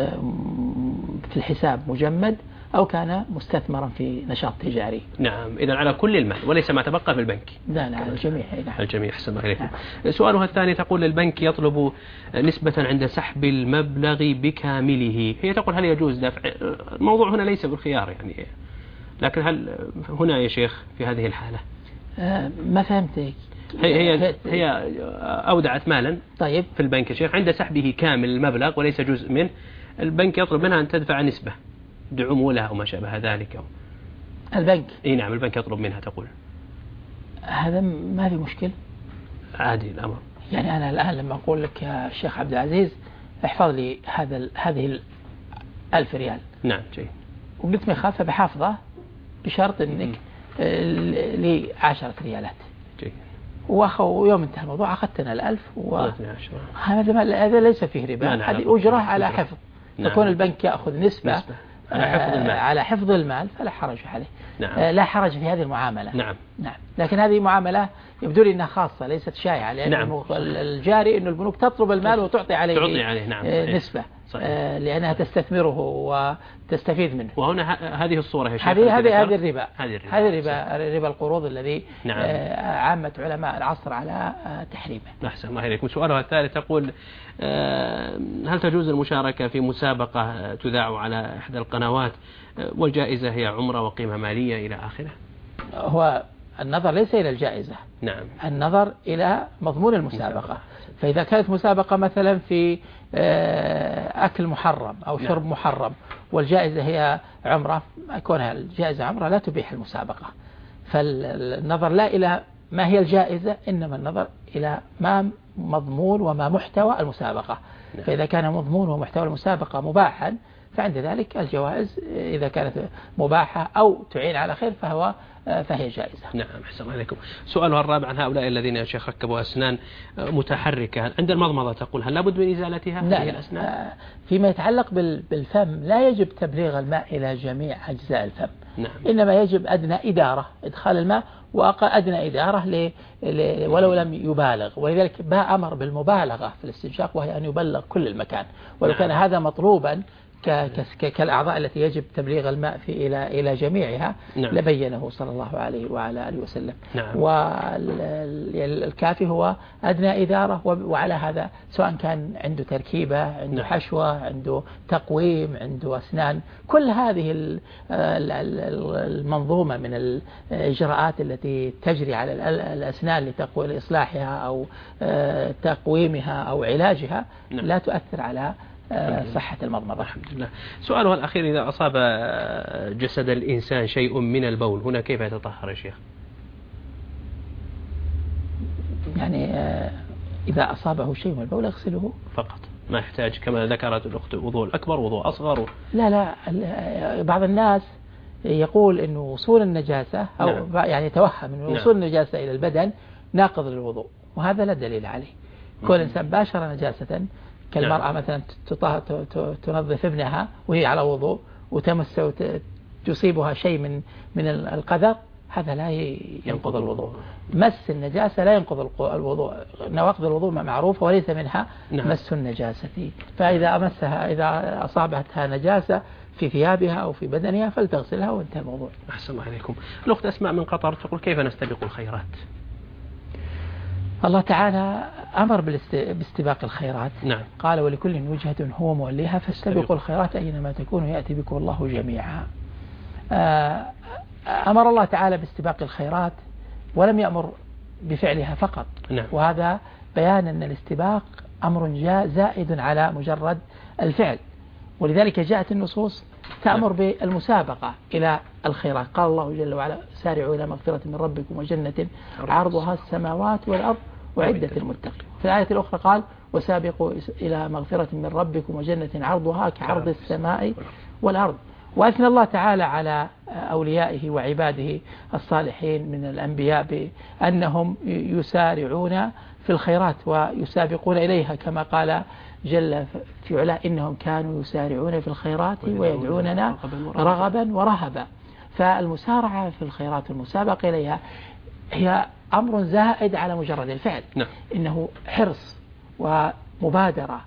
في الحساب مجمد أو كان مستثمرا في نشاط تجاري. نعم. إذا على كل المال وليس ما تبقى في البنك. لا لا على الجميع. نعم. الجميع. أحسن الله إليكم. نعم. سؤالها الثاني تقول البنك يطلب نسبة عند سحب المبلغ بكامله، هي تقول هل يجوز دفع؟ الموضوع هنا ليس بالخيار يعني، لكن هل هنا يا شيخ في هذه الحالة آه ما فهمتك. هي هي هي أودعت مالا طيب في البنك يا شيخ عند سحبه كامل المبلغ وليس جزء منه، البنك يطلب منها أن تدفع نسبة بعمولها أو ما شابه ذلك. البنك اي نعم البنك يطلب منها تقول. هذا ما في مشكل عادي الأمر. يعني أنا الآن لما أقول لك يا شيخ عبد العزيز احفظ لي هذا هذه الألف ريال نعم جيد، وقلت ما يخاف بحافظه بشرط أنك لي عشرة ريالات جيد، ويوم انتهى الموضوع أخذتنا الألف و... هذا ليس فيه ربا، هذه أجرة على حفظ. نعم. يكون البنك يأخذ نسبة, نسبة. على حفظ المال على حفظ المال فلا حرج عليه. نعم. لا حرج في هذه المعاملة. نعم. نعم. لكن هذه معاملة يبدو لي أنها خاصة ليست شائعة، لأن نعم. الجاري أن البنوك تطلب المال وتعطي عليه, تعطي عليه. نعم. نسبة. آه لأنها تستثمره وتستفيد منه. وهنا هذه الصورة هي هذه هذه هذه الربا هذه الربا, هذه الربا, ربا القروض الذي نعم. آه عامة علماء العصر على آه تحريمه. أحسن الله إليكم. سؤالها الثالث تقول آه هل تجوز المشاركة في مسابقة تذاع على إحدى القنوات والجائزة هي عمرة وقيمة مالية إلى آخره؟ هو النظر ليس إلى الجائزة، نعم. النظر إلى مضمون المسابقة. فإذا كانت مسابقة مثلا في أكل محرم أو شرب نعم. محرم والجائزة هي عمرة، كونها الجائزة عمرة لا تبيح المسابقة. فالنظر لا إلى ما هي الجائزة، إنما النظر إلى ما مضمون وما محتوى المسابقة. نعم. فإذا كان مضمون ومحتوى المسابقة مباحا فعند ذلك الجوائز إذا كانت مباحة أو تعين على خير فهو فهي جائزة. نعم أحسن الله عليكم. سؤالها الرابع عن هؤلاء الذين يا شيخ ركبوا أسنان متحركة عند المضمضة تقول هل لابد من إزالتها هذه الأسنان؟ فيما يتعلق بالفم لا يجب تبليغ الماء إلى جميع أجزاء الفم. نعم. إنما يجب أدنى إدارة إدخال الماء وأدنى إدارة ل... ل... ولو لم يبالغ، ولذلك باء أمر بالمبالغة في الاستنشاق وهي أن يبلغ كل المكان، ولو نعم. كان هذا مطلوبا كالأعضاء التي يجب تبليغ الماء في إلى إلى جميعها نعم. لبينه صلى الله عليه وعلى آله وسلم. نعم. والكافي هو أدنى إدارة، وعلى هذا سواء كان عنده تركيبة، عنده نعم. حشوة، عنده تقويم، عنده أسنان، كل هذه المنظومة من الإجراءات التي تجري على الأسنان لإصلاحها أو تقويمها أو علاجها نعم. لا تؤثر على صحة المضمضة. الحمد لله. سؤاله الأخير إذا أصاب جسد الإنسان شيء من البول هنا كيف يتطهر يا شيخ؟ يعني إذا أصابه شيء من البول يغسله فقط، ما يحتاج كما ذكرت الأخت وضوء الأكبر وضوء أصغر. لا لا بعض الناس يقول إنه وصول النجاسة أو نعم. يعني يتوهم إنه وصول نعم. النجاسة إلى البدن ناقض للوضوء، وهذا لا دليل عليه. كل إنسان باشر نجاسة كالمرأة نعم. مثلا تنظف ابنها وهي على وضوء وتمس وتصيبها شيء من من القذر، هذا لا ينقض الوضوء. مس النجاسة لا ينقض الوضوء، نواقض الوضوء معروفة وليس منها نعم. مس النجاسة. فإذا أمسها إذا أصابتها نجاسة في ثيابها أو في بدنها فلتغسلها وانتهى الموضوع. أحسن الله عليكم. الأخت أسماء من قطر تقول كيف نستبق الخيرات؟ الله تعالى أمر باستباق الخيرات نعم. قال ولكل وجهة هو موليها فاستبقوا الخيرات أينما تكونوا يأتي بكم الله جميعا. أمر الله تعالى باستباق الخيرات ولم يأمر بفعلها فقط نعم. وهذا بيان أن الاستباق أمر جاء زائد على مجرد الفعل، ولذلك جاءت النصوص تأمر بالمسابقة إلى الخيرات. قال الله جل وعلا سارعوا إلى مغفرة من ربكم وجنة عرضها السماوات والأرض وعدة المتقين. في الآية الأخرى قال وسابقوا إلى مغفرة من ربكم وجنة عرضها كعرض السماء والأرض. وأثنى الله تعالى على أوليائه وعباده الصالحين من الأنبياء بأنهم يسارعون في الخيرات ويسابقون إليها كما قال جل في علاه إنهم كانوا يسارعون في الخيرات ويدعوننا رغبا ورهبا. فالمسارعة في الخيرات والمسابقة إليها هي أمر زائد على مجرد الفعل نعم. إنه حرص ومبادرة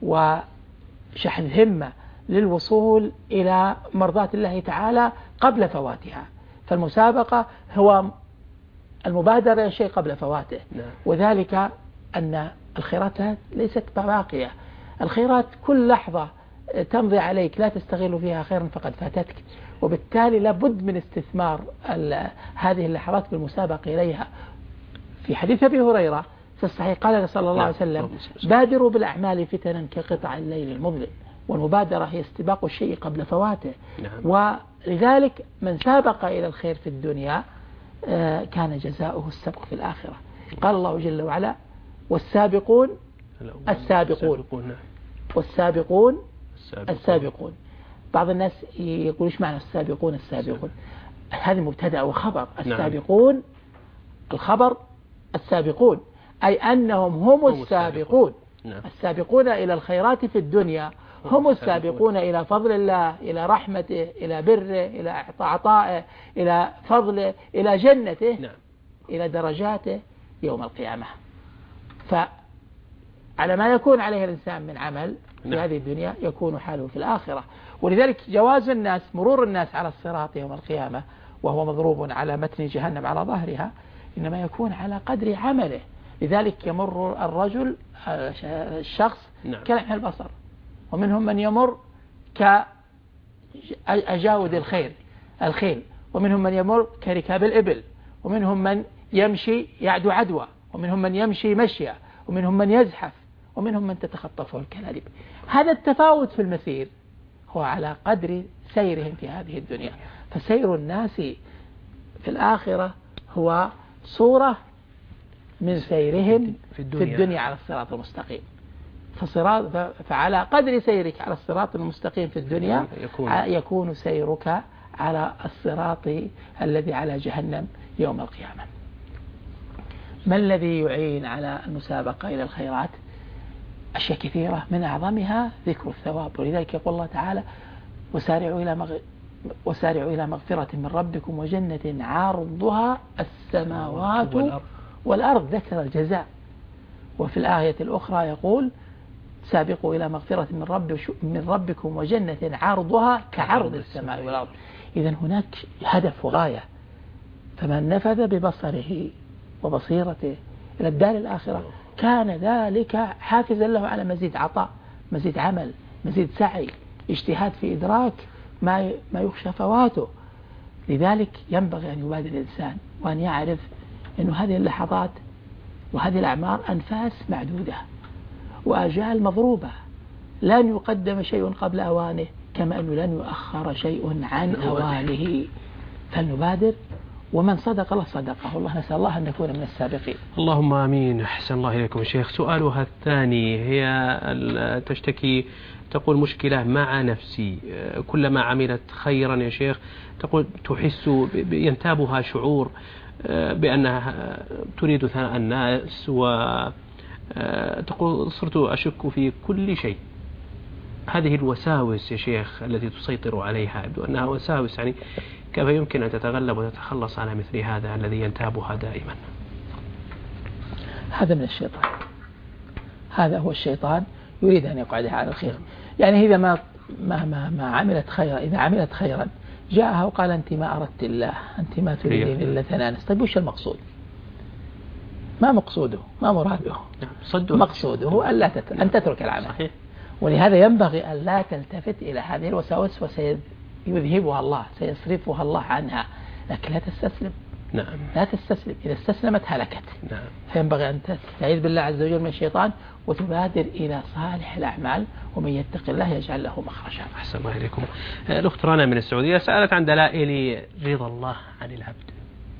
وشحن همة للوصول إلى مرضات الله تعالى قبل فواتها. فالمسابقة هو المبادرة شيء قبل فواته نعم. وذلك أن الخيرات ليست باقية، الخيرات كل لحظة تمضي عليك لا تستغل فيها خيرا فقد فاتتك، وبالتالي لابد من استثمار هذه اللحظات بالمسابقة إليها. في حديث أبي هريرة في الصحيح قال صلى الله عليه وسلم بادروا بالأعمال فتنا كقطع الليل المظلم، والمبادرة هي استباق الشيء قبل فواته نعم. ولذلك من سابق إلى الخير في الدنيا كان جزاؤه السبق في الآخرة. قال الله جل وعلا والسابقون السابقون والسابقون السابقون. بعض الناس يقول إيش معنى السابقون السابقون؟ هذه مبتدأ وخبر. السابقون الخبر السابقون أي أنهم هم السابقون السابقون إلى الخيرات في الدنيا، هم السابقون إلى فضل الله، إلى رحمته، إلى بره، إلى عطائه، إلى فضله، إلى جنته، إلى درجاته يوم القيامة. على ما يكون عليه الإنسان من عمل في نعم. هذه الدنيا يكون حاله في الآخرة. ولذلك جواز الناس مرور الناس على الصراط يوم القيامة وهو مضروب على متن جهنم على ظهرها إنما يكون على قدر عمله. لذلك يمر الرجل الشخص نعم. كلمح البصر، ومنهم من يمر كأجاود الخيل الخيل ومنهم من يمر كركاب الإبل، ومنهم من يمشي يعدو عدوى، ومنهم من يمشي مشيا، ومنهم من يزحف، ومنهم من تتخطفه الكلاليب. هذا التفاوت في المسير هو على قدر سيرهم في هذه الدنيا. فسير الناس في الآخرة هو صورة من سيرهم في الدنيا, في الدنيا على الصراط المستقيم. فصراط فعلى قدر سيرك على الصراط المستقيم في الدنيا يكون, يكون سيرك على الصراط الذي على جهنم يوم القيامة. ما الذي يعين على المسابقة إلى الخيرات؟ أشياء كثيرة من أعظمها ذكر الثواب. ولذلك يقول الله تعالى وسارعوا إلى مغ... وسارعوا إلى مغفرة من ربكم وجنة عرضها السماوات والأرض, والأرض ذكر الجزاء. وفي الآية الأخرى يقول سابقوا إلى مغفرة من, رب من ربكم وجنة عرضها كعرض السماء والأرض. إذن هناك هدف وغاية. فمن نفذ ببصره وبصيرته إلى الدار الآخرة كان ذلك حافزا له على مزيد عطاء، مزيد عمل، مزيد سعي، اجتهاد في إدراك ما ما يخشى فواته. لذلك ينبغي أن يبادر الإنسان وأن يعرف أن هذه اللحظات وهذه الأعمار أنفاس معدودة وآجال مضروبة، لن يقدم شيء قبل أوانه كما أنه لن يؤخر شيء عن أوانه. فلنبادر، ومن صدق الله صدقه. والله نسأل الله أن نكون من السابقين. اللهم آمين. أحسن الله إليكم شيخ. سؤالها الثاني هي تشتكي تقول مشكلة مع نفسي، كلما عملت خيرا يا شيخ تقول تحس ينتابها شعور بأنها تريد ثناء الناس، وتقول صرت أشك في كل شيء. هذه الوساوس يا شيخ التي تسيطر عليها أنها وساوس، يعني كيف يمكن أن تتغلب وتتخلص على مثل هذا الذي ينتابها دائما؟ هذا من الشيطان، هذا هو الشيطان يريد أن يقعدها على الخير. يعني إذا ما ما ما, ما عملت خيرا، إذا عملت خيرا جاءها وقال أنت ما أردت الله، أنت ما تريدين إلا ثنانس. طيب وش المقصود؟ ما مقصوده، ما مراده؟ مقصوده أن, تت... أن تترك العمل. صحيح. ولهذا ينبغي أن لا تلتفت إلى هذه الوساوس وسيذهبها الله، سيصرفها الله عنها، لكن لا تستسلم. نعم. لا تستسلم، إذا استسلمت هلكت. نعم. فينبغي أن تستعيذ بالله عز وجل من الشيطان وتبادر إلى صالح الأعمال، ومن يتق الله يجعل له مخرجا. أحسن الله إليكم. الأخت رنا من السعودية سألت عن دلائل رضا الله عن العبد.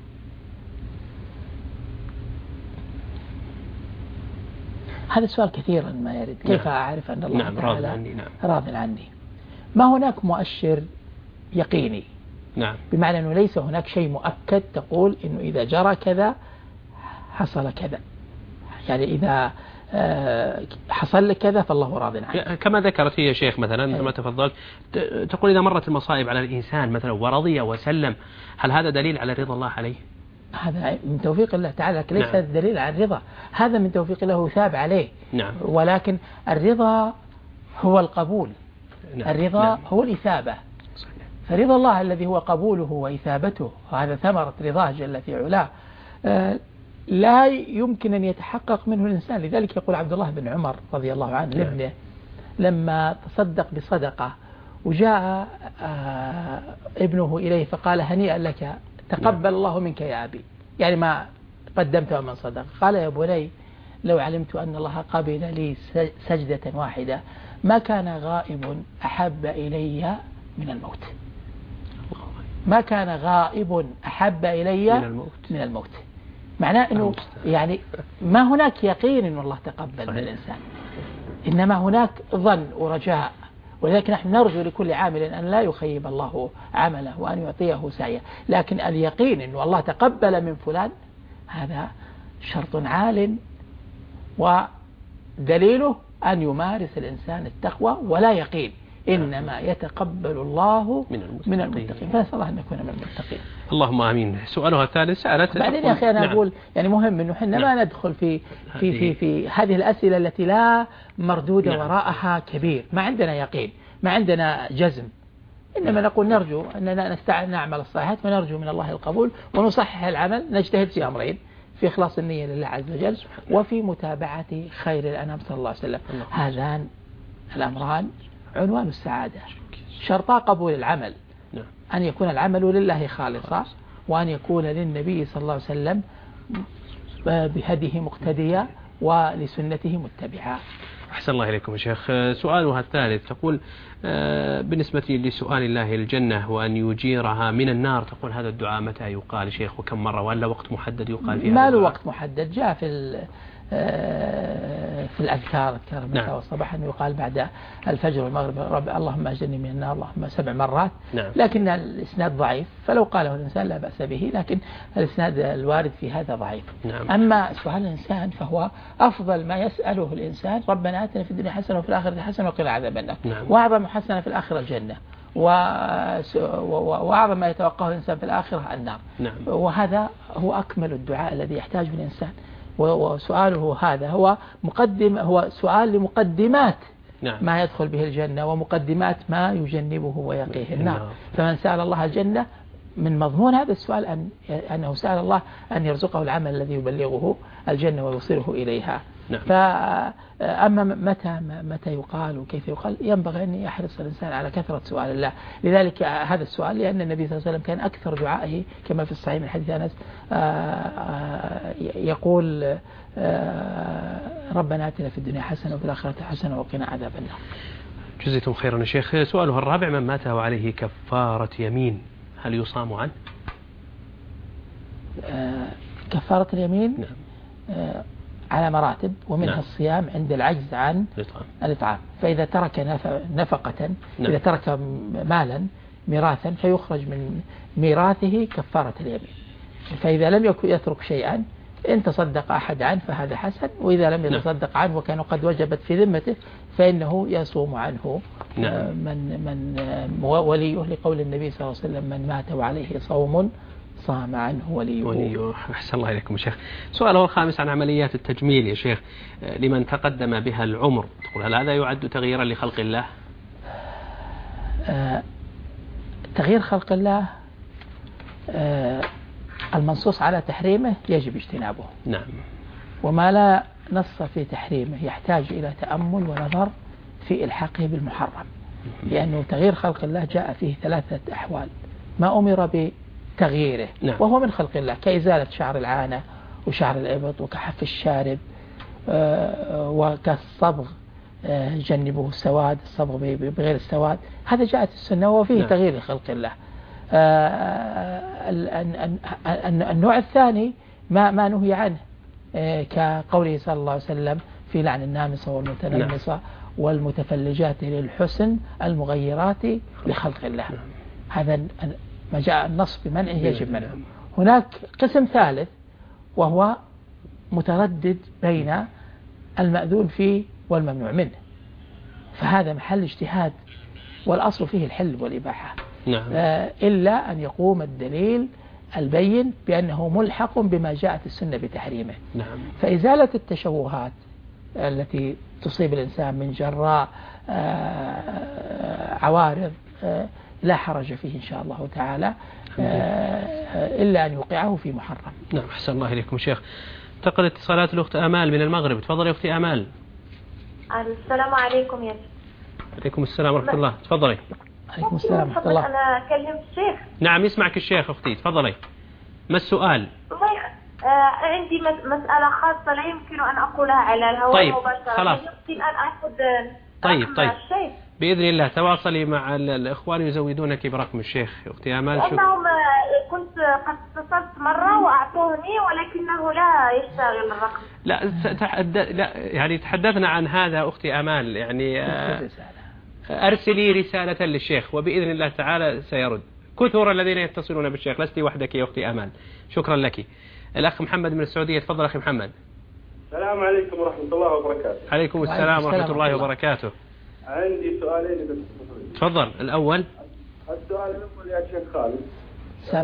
هذا السؤال كثيرا ما يرد. كيف نعم. أعرف أن الله نعم. تعالى راض عني. نعم. راض عني؟ ما هناك مؤشر يقيني. نعم. بمعنى أنه ليس هناك شيء مؤكد تقول أنه إذا جرى كذا حصل كذا، يعني إذا حصل لك كذا فالله راض عنك. كما ذكرت هي شيخ مثلا كما تفضلت تقول إذا مرت المصائب على الإنسان مثلا ورضي وسلم، هل هذا دليل على رضا الله عليه؟ هذا من توفيق الله تعالى، ليس نعم. دليل على الرضا، هذا من توفيق الله ثاب عليه. نعم. ولكن الرضا هو القبول. نعم. الرضا نعم. هو الإثابة. صحيح. فرضا الله الذي هو قبوله وإثابته، وهذا ثمرة رضاه جل في علاه، آه لا يمكن أن يتحقق منه الإنسان. لذلك يقول عبد الله بن عمر رضي الله عنه لابنه لما تصدق بصدقة وجاء آه ابنه إليه فقال هنيئا لك تقبل الله منك يا أبي، يعني ما قدمته من صدق. قال يا بني لو علمت أن الله قبل لي سجدة واحدة ما كان غائب أحب إلي من الموت. ما كان غائب أحب إلي من الموت, من الموت. معناه أنه يعني ما هناك يقين أن الله تقبل من الإنسان، إنما هناك ظن ورجاء. ولذلك نحن نرجو لكل عامل أن لا يخيب الله عمله وأن يعطيه سعيه، لكن اليقين أن الله تقبل من فلان هذا شرط عال، ودليله أن يمارس الإنسان التقوى ولا يقين. إنما يتقبل الله من المتقين, من المتقين. فنسأل الله أن نكون من المتقين. اللهم آمين. سؤالها الثالث سألت بعدين يا أخي أنا نعم. أقول يعني مهم إنه إحنا نعم. ما ندخل في في في في هذه الأسئلة التي لا مردود نعم. وراءها كبير، ما عندنا يقين، ما عندنا جزم، إنما نقول نرجو أننا نستع نعمل الصالحات ونرجو من الله القبول ونصحح العمل، نجتهد في أمرين: في إخلاص النية لله عز وجل وفي متابعة خير الأنام صلى الله عليه وسلم. هذان الأمران عنوان السعادة، شرطا قبول العمل، أن يكون العمل لله خالصا، وأن يكون للنبي صلى الله عليه وسلم بهديه مقتديا ولسنته متبعا. أحسن الله إليكم يا شيخ. سؤالها الثالث تقول بالنسبة لسؤال الله الجنة وأن يجيرها من النار، تقول هذا الدعاء متى يقال شيخ وكم مرة، ولا وقت محدد يقال فيه؟ ما له وقت محدد، جاء في في الأذكار أذكار المساء نعم. والصباح أنه يقال بعد الفجر والمغرب رب اللهم أجرني من النار اللهم سبع مرات. نعم. لكن الإسناد ضعيف، فلو قاله الإنسان لا بأس به، لكن الإسناد الوارد في هذا ضعيف. نعم. أما سؤال الإنسان فهو أفضل ما يسأله الإنسان: ربنا آتنا في الدنيا حسنة وفي الآخرة حسنة وقنا عذاب النار. نعم. وأعظم حسنة في الآخرة الجنة، وأعظم ما يتوقعه الإنسان في الآخرة النار. نعم. وهذا هو أكمل الدعاء الذي يحتاجه الإنسان، وسؤاله هذا هو مقدم هو سؤال لمقدمات نعم. ما يدخل به الجنة ومقدمات ما يجنبه ويقيه النار. فمن سأل الله الجنة من مضمون هذا السؤال أن أنه سأل الله أن يرزقه العمل الذي يبلغه الجنة ويوصله إليها. نعم. فأما متى متى يقال وكيف يقال، ينبغي أن يحرص الإنسان على كثرة سؤال الله. لذلك هذا السؤال، لأن النبي صلى الله عليه وسلم كان أكثر دعائه كما في الصحيح من حديث أنس يقول: ربنا آتنا في الدنيا حسنة وفي الآخرة حسنة وقنا عذاب النار. جزيتم خيرا يا شيخ. سؤاله الرابع: من مات وعليه كفارة يمين هل يصام عنه؟ كفارة اليمين نعم. على مراتب، ومنها نعم. الصيام عند العجز عن الإطعام. الإطعام. فإذا ترك نفقة نعم. إذا ترك مالا ميراثا فيخرج من ميراثه كفارة اليمين. فإذا لم يكن يترك شيئا إن تصدق أحد عنه فهذا حسن، وإذا لم يتصدق عنه وكان قد وجبت في ذمته فإنه يصوم عنه نعم. من من وليه، لقول النبي صلى الله عليه وسلم: من مات وعليه صوم صام عنه وليه. وليه. أحسن الله إليكم يا شيخ. سؤاله الخامس عن عمليات التجميل يا شيخ لمن تقدم بها العمر، تقول هل هذا يعد تغييرا لخلق الله؟ آه تغيير خلق الله آه المنصوص على تحريمه يجب اجتنابه. نعم. وما لا نص في تحريمه يحتاج إلى تأمل ونظر في إلحاقه بالمحرم، لأنه تغيير خلق الله جاء فيه ثلاثة أحوال: ما أمر بتغييره نعم. وهو من خلق الله كإزالة شعر العانة وشعر الإبط وكحف الشارب وكالصبغ، جنبه السواد، الصبغ بغير السواد، هذا جاءت السنة وفيه نعم. تغيير خلق الله. النوع الثاني ما ما نهي عنه كقوله صلى الله عليه وسلم في لعن النامصة والمتنمصة نعم. والمتفلجات للحسن المغيرات لخلق الله. نعم. هذا ما جاء النص بمنعه يجب منعه. هناك قسم ثالث وهو متردد بين المأذون فيه والممنوع منه، فهذا محل اجتهاد، والأصل فيه الحل والإباحة. نعم. إلا أن يقوم الدليل البين بأنه ملحق بما جاءت السنة بتحريمه. نعم. فإزالة التشوهات التي تصيب الإنسان من جراء عوارض لا حرج فيه إن شاء الله تعالى إلا أن يوقعه في محرم. نعم. أحسن الله إليكم شيخ. انتقل اتصالات الأخت آمال من المغرب. تفضل يا أختي آمال. السلام عليكم يا شيخ. عليكم السلام ورحمة الله. تفضلي. عليكم السلام ورحمة الله. أنا كلمت الشيخ. نعم يسمعك الشيخ أختي. تفضلي. ما السؤال؟ والله آه عندي مسألة خاصة لا يمكن أن أقولها على الهواء طيب. مباشرة. خلاص. يمكن أن أخذ طيب رقم طيب الشيخ. بإذن الله تواصلي مع الإخوان يزودونك برقم الشيخ أختي آمال. لأنهم كنت قد اتصلت مرة وأعطوني ولكنه لا يشتغل الرقم. لا تحد... لا يعني تحدثنا عن هذا أختي آمال، يعني أرسلي رسالة للشيخ وبإذن الله تعالى سيرد. كثر الذين يتصلون بالشيخ، لست وحدك يا أختي آمال. شكرا لك. الأخ محمد من السعودية. تفضل أخي محمد. السلام عليكم ورحمة الله وبركاته. عليكم السلام ورحمة الله وبركاته. عندي سؤالين بس. تفضل. الأول السؤال الأول يا شيخ خالد. سم.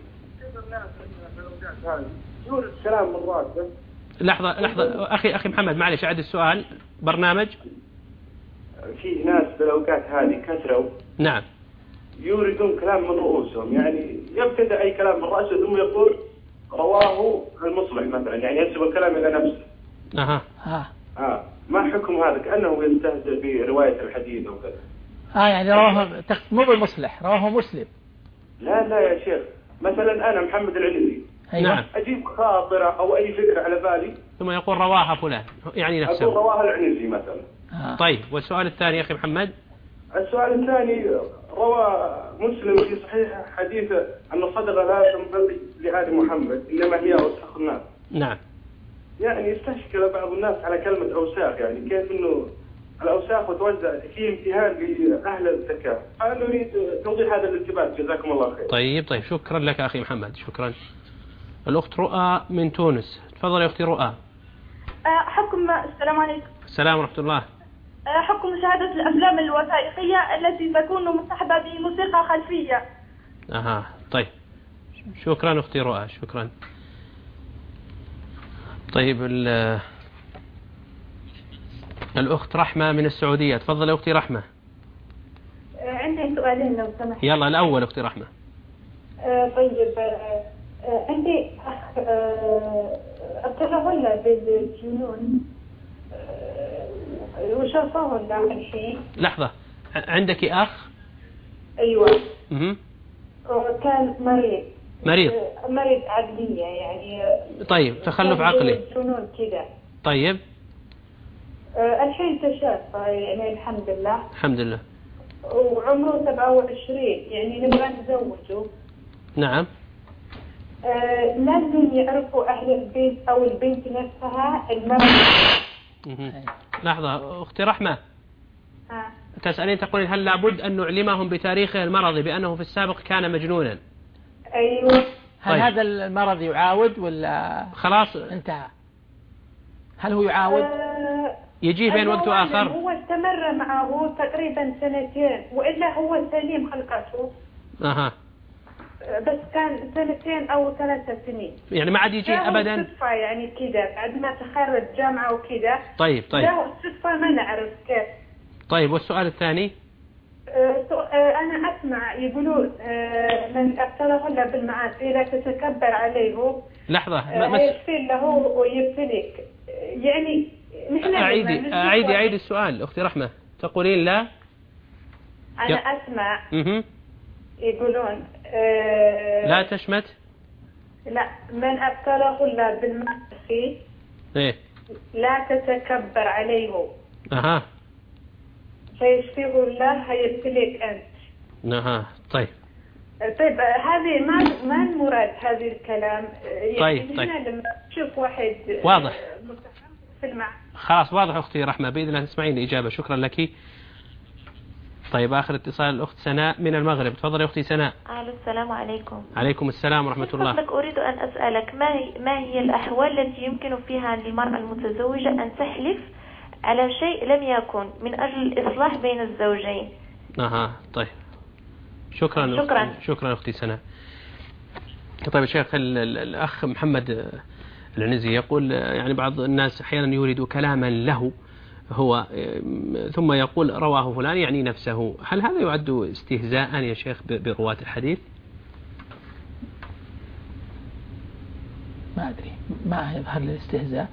يورد كلام مرات بس. لحظة لحظة أخي أخي محمد معلش أعد السؤال. برنامج في ناس بالأوقات هذه كثروا. نعم. يوردون كلام من رؤوسهم، يعني يبتدأ أي كلام من رأسه ثم يقول رواه المصلح مثلا، يعني ينسب الكلام إلى نفسه. أها. ها. آه ما حكم هذا؟ كأنه يستهزئ برواية الحديث أو كذا. آه يعني رواه مو بالمصلح، رواه مسلم. لا لا يا شيخ، مثلا أنا محمد العنزي. أيوة. نعم. أجيب خاطرة أو أي فكرة على بالي ثم يقول رواها فلان، يعني نفسه. أقول رواها العنزي مثلا. آه. طيب والسؤال الثاني أخي محمد. السؤال الثاني، روى مسلم في صحيح حديث أن الصدقة لا تنبغي لآل محمد إنما هي أوساخ الناس. نعم. يعني يستشكل بعض الناس على كلمة أوساخ، يعني كيف إنه الأوساخ وتوزع في امتهان لأهل الزكاة. أنا أريد توضيح هذا الالتباس، جزاكم الله خير. طيب طيب شكرا لك أخي محمد، شكرا. الأخت رؤى من تونس، تفضل يا أختي رؤى. حكم السلام عليكم. السلام ورحمة الله. حكم مشاهدة الأفلام الوثائقية التي تكون مصاحبة بموسيقى خلفية. أها طيب شكرا أختي رؤى، شكرا. طيب الأخت رحمة من السعودية، تفضل يا أختي رحمة. عندي سؤالين لو سمحت. يلا الأول أختي رحمة. طيب عندي أخ ابتلاه بالجنون وشافه له الحين. لحظة، عندك أخ؟ أيوة. مه. كان مريض. مريض. مريض عقلية يعني. طيب تخلف عقلي. جنون كذا. طيب. الحين تشافى يعني الحمد لله. الحمد لله. وعمره سبعة وعشرين، يعني نبغى نزوجه. نعم. آه لازم يعرفوا أهل البيت أو البنت نفسها المرأة. لحظة أختي رحمة. آه. تسألين تقولين هل لابد أن نعلمهم بتاريخه المرضي بأنه في السابق كان مجنونا؟ أيوة. هل طيب. هذا المرض يعاود ولا خلاص انتهى؟ هل هو يعاود؟ آه يجي بين وقت وآخر؟ هو استمر معه تقريبا سنتين، وإلا هو سليم خلقته. أها. بس كان سنتين أو ثلاثة سنين. يعني ما عاد يجي أبدا؟ صدفة يعني كذا بعد ما تخرج جامعة وكذا. طيب طيب. لا صدفة ما نعرف كيف. طيب والسؤال الثاني؟ أه أه أنا أسمع يقولون أه من ابتلاه الله بالمعاصي لا تتكبر عليه. لحظة. أه يغفر له ويبتليك. يعني نحن أعيدي أعيدي أعيدي السؤال أختي رحمة، تقولين لا؟ أنا ي... أسمع. مه. يقولون أه لا تشمت؟ لا، من ابتلاه الله بالمعاصي إيه؟ لا تتكبر عليه. أها. فيشفيه الله هيبتليك أنت. أها طيب. طيب هذه ما ما المراد هذه الكلام؟ يعني طيب طيب. لما تشوف واحد واضح. في المعنى. خلاص واضح أختي رحمة، بإذن الله تسمعين الإجابة، شكرا لك. طيب آخر اتصال الأخت سناء من المغرب، تفضل يا أختي سناء. السلام عليكم. عليكم السلام ورحمة الله. فضلك أريد أن أسألك ما هي, ما هي الأحوال التي يمكن فيها للمرأة المتزوجة أن تحلف على شيء لم يكن من أجل الإصلاح بين الزوجين؟ أها طيب شكرا. شكرا شكرا أختي سناء. طيب يا شيخ الأخ محمد العنزي يقول يعني بعض الناس أحيانا يريد كلاما له هو ثم يقول رواه فلان يعني نفسه، هل هذا يعد استهزاء يا شيخ برواة الحديث؟ ما أدري، ما يظهر لي الاستهزاء،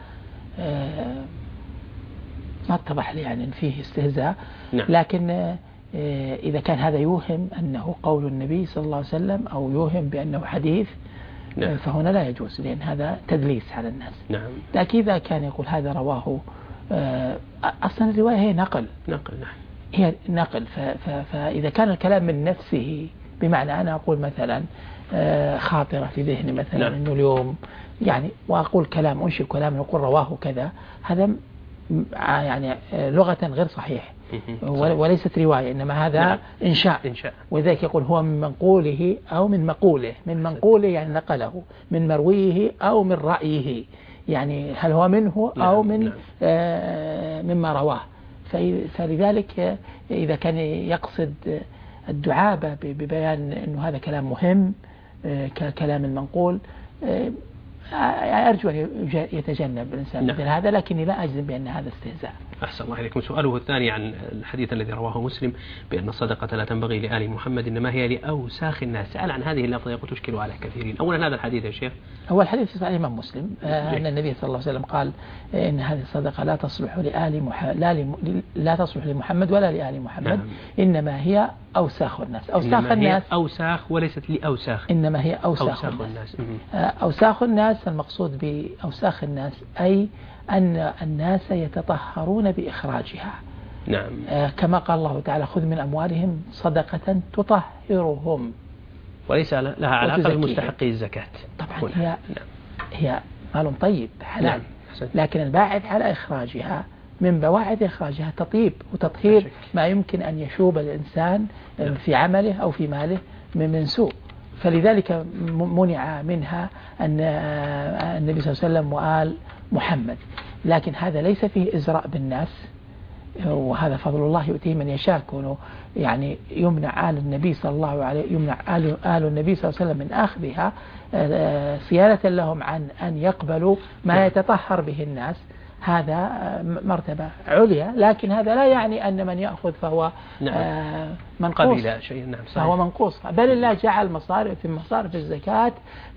ما اتضح لي يعني أن فيه استهزاء. نعم. لكن إذا كان هذا يوهم أنه قول النبي صلى الله عليه وسلم أو يوهم بأنه حديث، نعم. فهنا لا يجوز، لأن هذا تدليس على الناس. نعم. لكن إذا كان يقول هذا رواه، أصلا الرواية هي نقل نقل نعم. هي نقل، فإذا كان الكلام من نفسه، بمعنى أنا أقول مثلا خاطرة في ذهني مثلا نعم. إنه اليوم يعني وأقول كلام أنشئ كلام يقول رواه كذا، هذا يعني لغة غير صحيح وليست رواية، إنما هذا نعم. إنشاء. إنشاء. وذلك يقول هو من منقوله أو من مقوله. من منقوله يعني نقله، من مرويه أو من رأيه، يعني هل هو منه أو نعم. من نعم. آه مما رواه. فلذلك إذا كان يقصد الدعابة ببيان أنه هذا كلام مهم ككلام المنقول، أرجو أن يتجنب الإنسان مثل هذا، لكني لا أجزم بأن هذا استهزاء. أحسن الله إليكم. سؤاله الثاني عن الحديث الذي رواه مسلم بأن الصدقة لا تنبغي لآل محمد إنما هي لأوساخ الناس. سأل عن هذه اللفظة يقول تشكل على كثيرين. أولا هذا الحديث يا شيخ هو الحديث في صحيح الإمام مسلم أن النبي صلى الله عليه وسلم قال إن هذه الصدقة لا تصلح لآل مح... لا, ل... لا تصلح لمحمد ولا لآل محمد. نعم. إنما هي أوساخ الناس. أوساخ الناس أوساخ وليست لأوساخ. إنما هي أوساخ, أوساخ الناس. الناس. أوساخ الناس المقصود بأوساخ الناس أي أن الناس يتطهرون بإخراجها. نعم. كما قال الله تعالى خذ من أموالهم صدقة تطهرهم وليس لها علاقة بمستحقي الزكاة. طبعا هي, نعم. هي مال طيب حلال. نعم. لكن الباعث على إخراجها من بواعث إخراجها تطيب وتطهير ما يمكن أن يشوب الإنسان نعم. في عمله أو في ماله من سوء. فلذلك منع منها أن النبي صلى الله عليه وسلم وآل محمد. لكن هذا ليس فيه إزراء بالناس، وهذا فضل الله يؤتيه من يشاء. كونه يعني يمنع آل النبي صلى الله عليه يمنع آل, آل النبي صلى الله عليه وسلم من أخذها صيانة لهم عن أن يقبلوا ما يتطهر به الناس. هذا مرتبة عليا، لكن هذا لا يعني أن من يأخذ فهو نعم. منقوص. شيء نعم فهو منقوص، بل الله جعل مصارف في مصارف الزكاة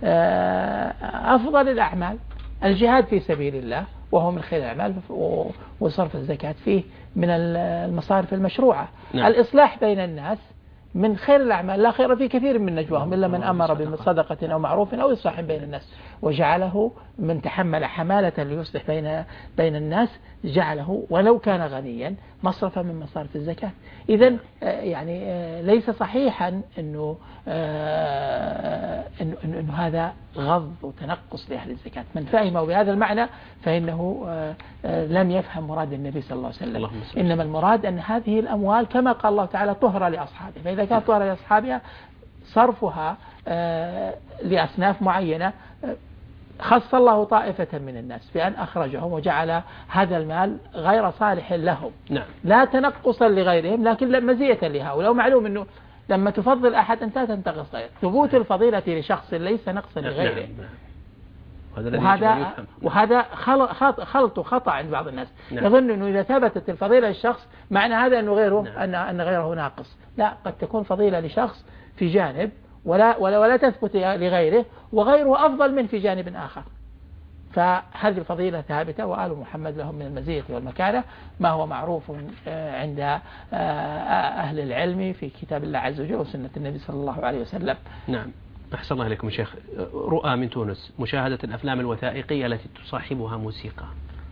أفضل الأعمال الجهاد في سبيل الله، وهو من خير الأعمال، وصرف الزكاة فيه من المصارف المشروعة. نعم. الإصلاح بين الناس من خير الأعمال، لا خير في كثير من نجواهم إلا من أمر بصدقة أو معروف أو إصلاح بين الناس، وجعله من تحمل حمالة ليصلح بين بين الناس جعله ولو كان غنيا مصرفا من مصارف الزكاة. إذن يعني ليس صحيحا إنه إنه, إنه هذا غض وتنقص لأهل الزكاة. من فهمه بهذا المعنى فإنه لم يفهم مراد النبي صلى الله عليه وسلم. إنما المراد أن هذه الأموال كما قال الله تعالى طهرة لأصحابها، فإذا كانت طهرة لأصحابها صرفها لأصناف معينة خص الله طائفة من الناس بأن أخرجهم وجعل هذا المال غير صالح لهم. نعم. لا تنقصا لغيرهم لكن مزية لهؤلاء. ومعلوم أنه لما تفضل أحد أنت تنتقص غيره. ثبوت الفضيلة لشخص ليس نقصا لغيره. نعم. وهذا وهذا خلط وخطأ عند بعض الناس. نعم. يظن أنه إذا ثبتت الفضيلة للشخص معنى هذا أنه غيره نعم. أن أن غيره ناقص. لا، قد تكون فضيلة لشخص في جانب ولا ولا ولا تثبت لغيره، وغيره أفضل منه في جانب آخر. فهذه الفضيلة ثابتة، وآل محمد لهم من المزية والمكانة ما هو معروف عند أهل العلم في كتاب الله عز وجل وسنة النبي صلى الله عليه وسلم. نعم. أحسن الله إليكم شيخ. رؤى من تونس: مشاهدة الأفلام الوثائقية التي تصاحبها موسيقى.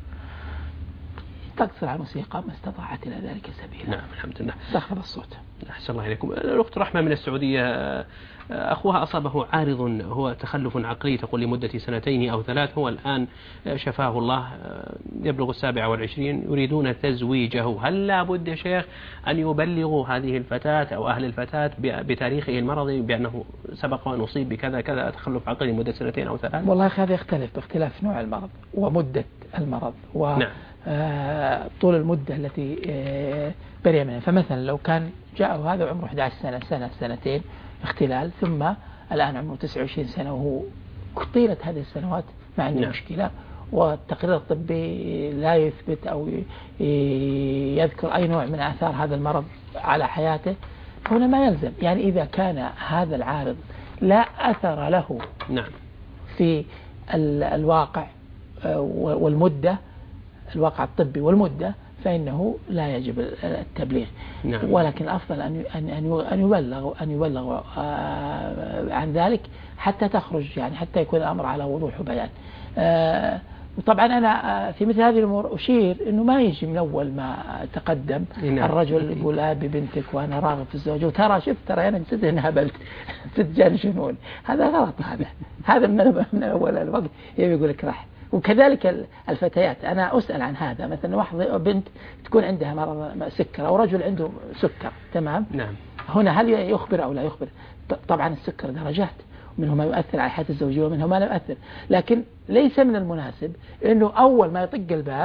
تقصر على الموسيقى ما استطاعت إلى ذلك سبيلا. نعم الحمد لله. تخفض الصوت. أحسن الله إليكم. الأخت رحمة من السعودية، أخوها أصابه عارض هو تخلف عقلي تقول لمدة سنتين أو ثلاث، هو الآن شفاه الله يبلغ السابعة والعشرين، يريدون تزويجه. هل لا بد يا شيخ أن يبلغوا هذه الفتاة أو أهل الفتاة بتاريخه المرضي بأنه سبق وأن أصيب بكذا كذا تخلف عقلي لمدة سنتين أو ثلاث؟ والله هذا يختلف باختلاف نوع المرض ومدة المرض و نعم. آه طول المدة التي آه برئ منها. فمثلا لو كان جاءه هذا عمره أحد عشر سنة سنة سنتين اختلال، ثم الآن عمره تسعة وعشرين سنة وهو طيلة هذه السنوات ما عنده نعم. مشكلة، والتقرير الطبي لا يثبت أو يذكر أي نوع من آثار هذا المرض على حياته، هنا ما يلزم. يعني إذا كان هذا العارض لا أثر له نعم. في الواقع والمدة، الواقع الطبي والمدة، فإنه لا يجب التبليغ. نعم. ولكن الأفضل أن أن يبلغ أن يبلغ عن ذلك حتى تخرج، يعني حتى يكون الأمر على وضوح وبيان. وطبعا أنا في مثل هذه الأمور أشير إنه ما يجي من أول ما تقدم نعم. الرجل يقول أبي بنتك وأنا راغب في الزواج، وترى شفت ترى أنا نسيت إنها بلت تتجان جنون. هذا غلط. هذا هذا من من أول الوقت يقول لك راح. وكذلك الفتيات، أنا أسأل عن هذا. مثلا واحد بنت تكون عندها مرض سكر أو رجل عنده سكر، تمام؟ نعم. هنا هل يخبر أو لا يخبر؟ طبعا السكر درجات، منه ما يؤثر على حياة الزوجية ومنه ما لا يؤثر، لكن ليس من المناسب أنه أول ما يطق الباب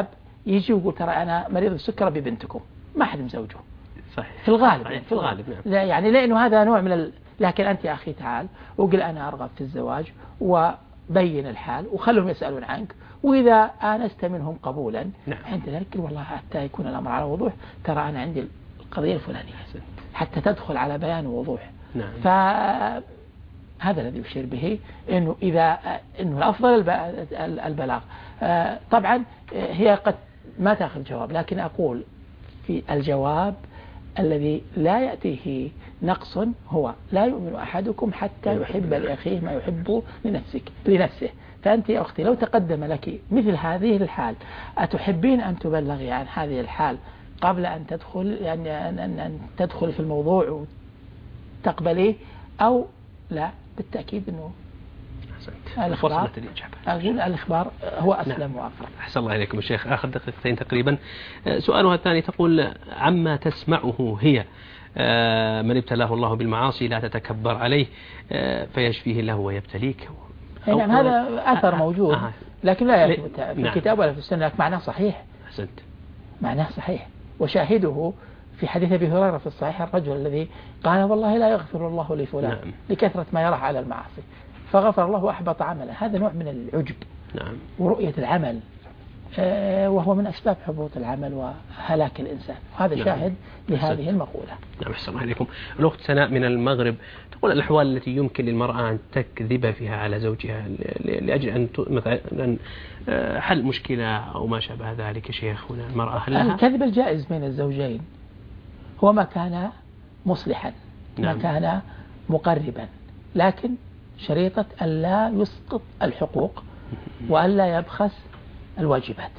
يجي ويقول ترى أنا مريض السكر ببنتكم، ما حد مزوجه صحيح. في الغالب صحيح. يعني في الغالب نعم. لا يعني لأنه هذا نوع من ال... لكن أنت يا أخي تعال وقل أنا أرغب في الزواج وبين الحال وخلهم يسألون عنك، وإذا آنست منهم قبولا نعم. عند ذلك والله حتى يكون الأمر على وضوح، ترى أنا عندي القضية الفلانية حتى تدخل على بيان ووضوح نعم. فهذا الذي يشير به إنه إذا إنه الأفضل البلاغ. طبعا هي قد ما تأخذ جواب، لكن أقول في الجواب الذي لا يأتيه نقص هو لا يؤمن أحدكم حتى يحب لأخيه ما يحب لنفسك لنفسه. فأنت يا أختي لو تقدم لك مثل هذه الحال أتحبين أن تبلغي عن هذه الحال قبل أن تدخل يعني أن, أن, أن تدخل في الموضوع وتقبليه أو لا؟ بالتأكيد أنه الإخبار أقول الإخبار هو أسلم نعم. وأفضل. أحسن الله إليكم الشيخ. آخر دقيقتين تقريبا. سؤالها الثاني تقول عما تسمعه هي من ابتلاه الله بالمعاصي لا تتكبر عليه فيشفيه الله ويبتليك. نعم هذا أثر موجود لكن لا يأتي في الكتاب ولا في السنة، لكن معناه صحيح. أحسنت. معناه صحيح. وشاهده في حديث أبي هريرة في الصحيح الرجل الذي قال والله لا يغفر الله لفلان نعم. لكثرة ما يرى على المعاصي فغفر الله وأحبط عمله. هذا نوع من العجب نعم. ورؤية العمل آه وهو من أسباب حبوط العمل وهلاك الإنسان. وهذا نعم. شاهد لهذه أحسن. المقولة. نعم أحسن الله عليكم. الأخت سناء من المغرب تقول الأحوال التي يمكن للمرأة أن تكذب فيها على زوجها لأجل أن مثلا حل مشكلة أو ما شابه ذلك. شيخ هنا المرأة هل لها؟ الكذب الجائز بين الزوجين هو ما كان مصلحا نعم. ما كان مقربا، لكن شريطة ألا يسقط الحقوق وألا يبخس الواجبات.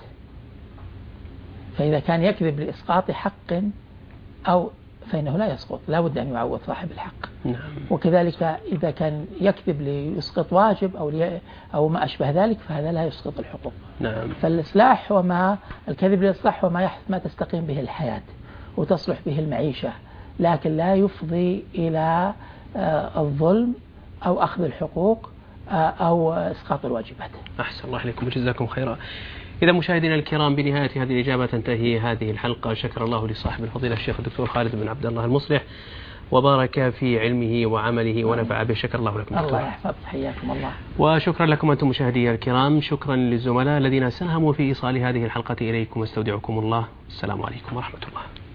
فإذا كان يكذب لإسقاط حق أو فإنه لا يسقط، لا بد أن يعوض صاحب الحق نعم. وكذلك إذا كان يكذب ليسقط واجب أو لي أو ما أشبه ذلك فهذا لا يسقط الحقوق نعم. فالإصلاح وما الكذب للإصلاح وما ما تستقيم به الحياة وتصلح به المعيشة، لكن لا يفضي إلى الظلم أو أخذ الحقوق أو إسقاط الواجبات. أحسن الله عليكم وجزاكم خيرا. إذا مشاهدينا الكرام بنهاية هذه الإجابة تنتهي هذه الحلقة. شكر الله لصاحب الفضيلة الشيخ الدكتور خالد بن عبد الله المصلح وبارك في علمه وعمله ونفع به. شكر الله لكم. الله يحفظك حياكم الله. وشكرا لكم أنتم مشاهدي الكرام. شكرا للزملاء الذين ساهموا في إيصال هذه الحلقة إليكم واستودعكم الله. السلام عليكم ورحمة الله.